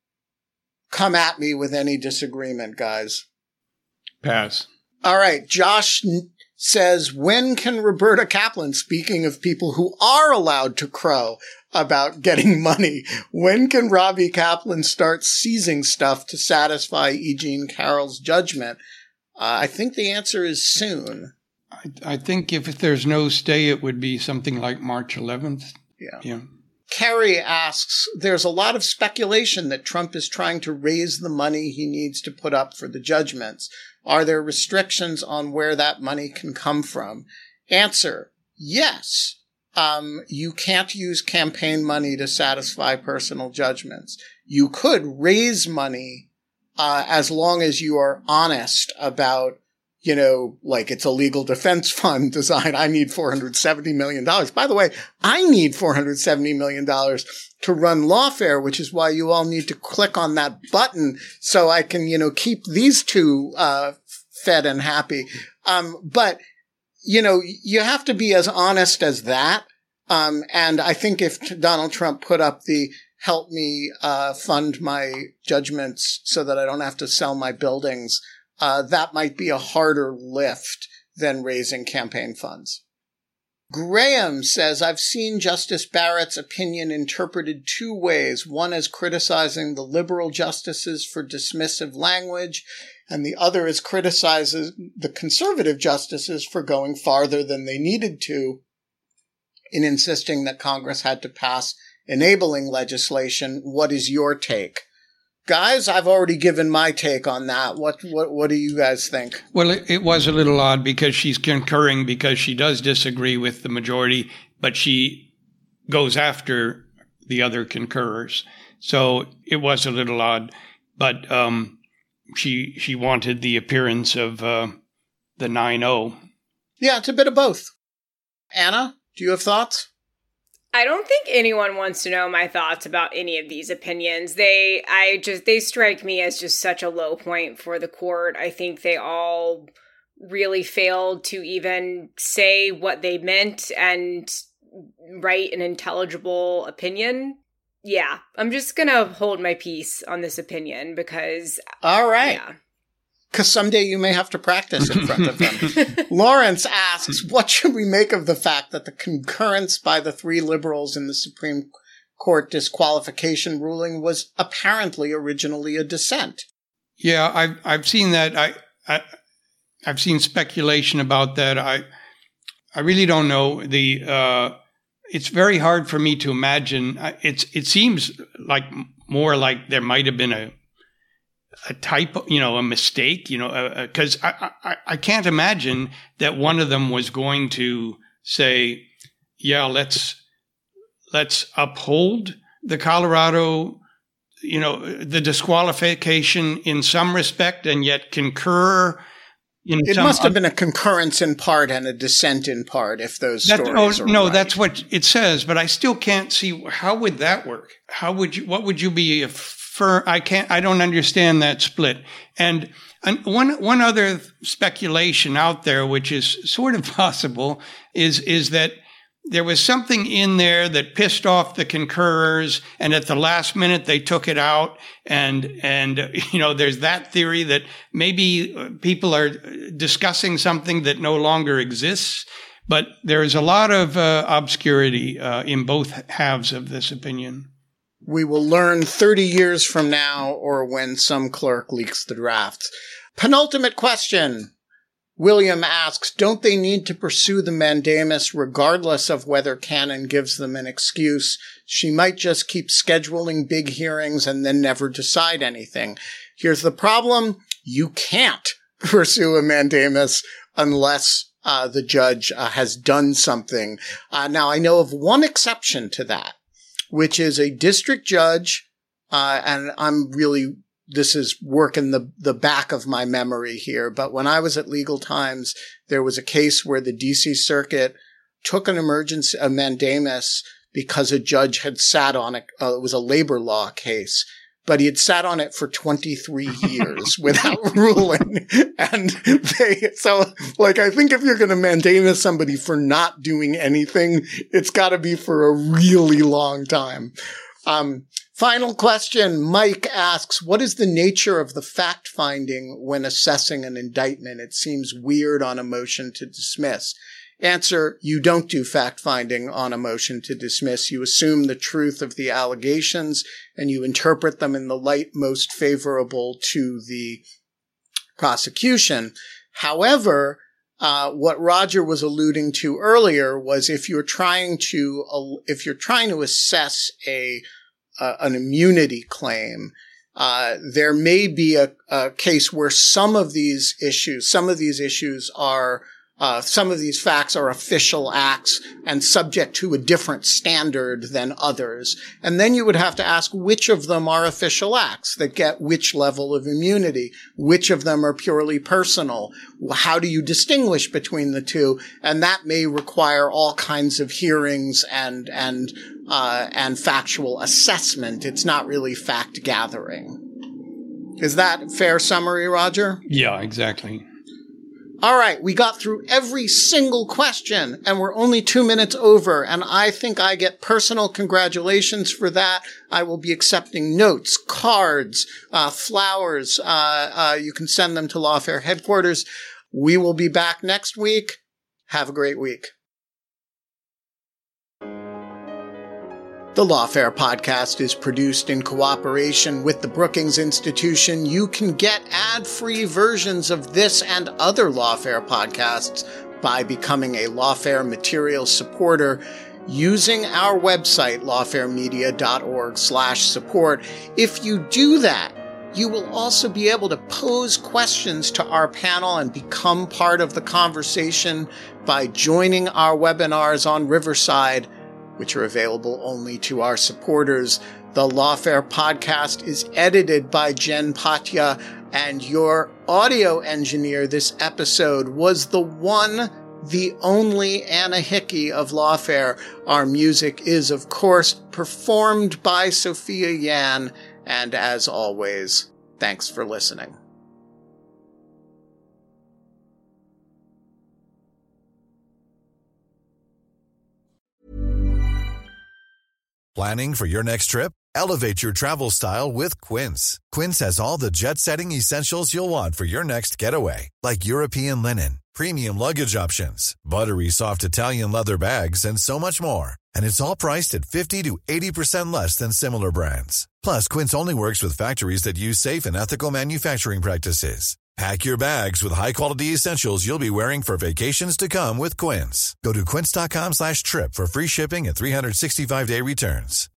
Speaker 4: Come at me with any disagreement, guys.
Speaker 5: Pass.
Speaker 4: All right. Josh says, when can Roberta Kaplan, speaking of people who are allowed to crow about getting money, when can Robbie Kaplan start seizing stuff to satisfy E. Jean Carroll's judgment? Uh, I think the answer is soon.
Speaker 5: I, I think if there's no stay, it would be something like March eleventh.
Speaker 4: Yeah.
Speaker 5: Yeah.
Speaker 4: Kerry asks, there's a lot of speculation that Trump is trying to raise the money he needs to put up for the judgments. Are there restrictions on where that money can come from? Answer, yes. Um, you can't use campaign money to satisfy personal judgments. You could raise money uh, as long as you are honest about, you know, like it's a legal defense fund design. I need four hundred seventy million dollars. By the way, I need four hundred seventy million dollars to run Lawfare, which is why you all need to click on that button so I can, you know, keep these two uh fed and happy. Um, but, you know, you have to be as honest as that. Um, and I think if Donald Trump put up the help me uh fund my judgments so that I don't have to sell my buildings, Uh, that might be a harder lift than raising campaign funds. Graham says, I've seen Justice Barrett's opinion interpreted two ways. One as criticizing the liberal justices for dismissive language, and the other as criticizing the conservative justices for going farther than they needed to in insisting that Congress had to pass enabling legislation. What is your take? Guys, I've already given my take on that. What what what do you guys think?
Speaker 5: Well, it, it was a little odd because she's concurring because she does disagree with the majority, but she goes after the other concurrers. So it was a little odd, but um, she she wanted the appearance of uh, the nine oh.
Speaker 4: Yeah, it's a bit of both. Anna, do you have thoughts?
Speaker 3: I don't think anyone wants to know my thoughts about any of these opinions. They, I just, they strike me as just such a low point for the court. I think they all really failed to even say what they meant and write an intelligible opinion. Yeah, I'm just going to hold my peace on this opinion because...
Speaker 4: All right.
Speaker 3: Yeah.
Speaker 4: Because someday you may have to practice in front of them. Lawrence asks, what should we make of the fact that the concurrence by the three liberals in the Supreme Court disqualification ruling was apparently originally a dissent?
Speaker 5: Yeah, I've I've seen that. I, I I've seen speculation about that. I I really don't know. The uh, it's very hard for me to imagine. It's it seems like more like there might have been a. a typo, you know, a mistake, you know, because uh, I, I, I can't imagine that one of them was going to say, yeah, let's, let's uphold the Colorado, you know, the disqualification in some respect and yet concur in
Speaker 4: it
Speaker 5: some
Speaker 4: must have
Speaker 5: un-
Speaker 4: been a concurrence in part and a dissent in part if those
Speaker 5: that,
Speaker 4: stories
Speaker 5: oh,
Speaker 4: are
Speaker 5: no,
Speaker 4: right.
Speaker 5: that's what it says, but I still can't see how would that work? How would you, what would you be if, For, I can't, I don't understand that split. And, and one, one other speculation out there, which is sort of possible, is, is that there was something in there that pissed off the concurrers, and at the last minute they took it out. And, and, you know, there's that theory that maybe people are discussing something that no longer exists. But there is a lot of uh, obscurity uh, in both halves of this opinion.
Speaker 4: We will learn thirty years from now or when some clerk leaks the drafts. Penultimate question. William asks, don't they need to pursue the mandamus regardless of whether Cannon gives them an excuse? She might just keep scheduling big hearings and then never decide anything. Here's the problem. You can't pursue a mandamus unless uh, the judge uh, has done something. Uh, now, I know of one exception to that, which is a district judge, uh, and I'm really, this is working the, the back of my memory here, but when I was at Legal Times, there was a case where the D C Circuit took an emergency, a mandamus, because a judge had sat on it. Uh, it was a labor law case, but he had sat on it for twenty-three years without ruling. And they, so like, I think if you're going to mandamus somebody for not doing anything, it's got to be for a really long time. Um, final question. Mike asks, what is the nature of the fact finding when assessing an indictment? It seems weird on a motion to dismiss. Answer, you don't do fact-finding on a motion to dismiss. You assume the truth of the allegations and you interpret them in the light most favorable to the prosecution. However, uh, what Roger was alluding to earlier was if you're trying to, uh, if you're trying to assess a, uh, an immunity claim, uh, there may be a, a case where some of these issues, some of these issues are Uh, some of these facts are official acts and subject to a different standard than others. And then you would have to ask which of them are official acts that get which level of immunity, which of them are purely personal. How do you distinguish between the two? And that may require all kinds of hearings and, and, uh, and factual assessment. It's not really fact gathering. Is that a fair summary, Roger?
Speaker 5: Yeah, exactly.
Speaker 4: All right, we got through every single question, and we're only two minutes over, and I think I get personal congratulations for that. I will be accepting notes, cards, uh, flowers. Uh, uh, you can send them to Lawfare headquarters. We will be back next week. Have a great week. The Lawfare podcast is produced in cooperation with the Brookings Institution. You can get ad-free versions of this and other Lawfare podcasts by becoming a Lawfare Material supporter using our website, lawfaremedia.org slash support. If you do that, you will also be able to pose questions to our panel and become part of the conversation by joining our webinars on Riverside, which are available only to our supporters. The Lawfare podcast is edited by Jen Patja, and your audio engineer this episode was the one, the only Anna Hickey of Lawfare. Our music is, of course, performed by Sophia Yan, and as always, thanks for listening.
Speaker 8: Planning for your next trip? Elevate your travel style with Quince. Quince has all the jet-setting essentials you'll want for your next getaway, like European linen, premium luggage options, buttery soft Italian leather bags, and so much more. And it's all priced at fifty to eighty percent less than similar brands. Plus, Quince only works with factories that use safe and ethical manufacturing practices. Pack your bags with high-quality essentials you'll be wearing for vacations to come with Quince. Go to quince.com slash trip for free shipping and three sixty-five day returns.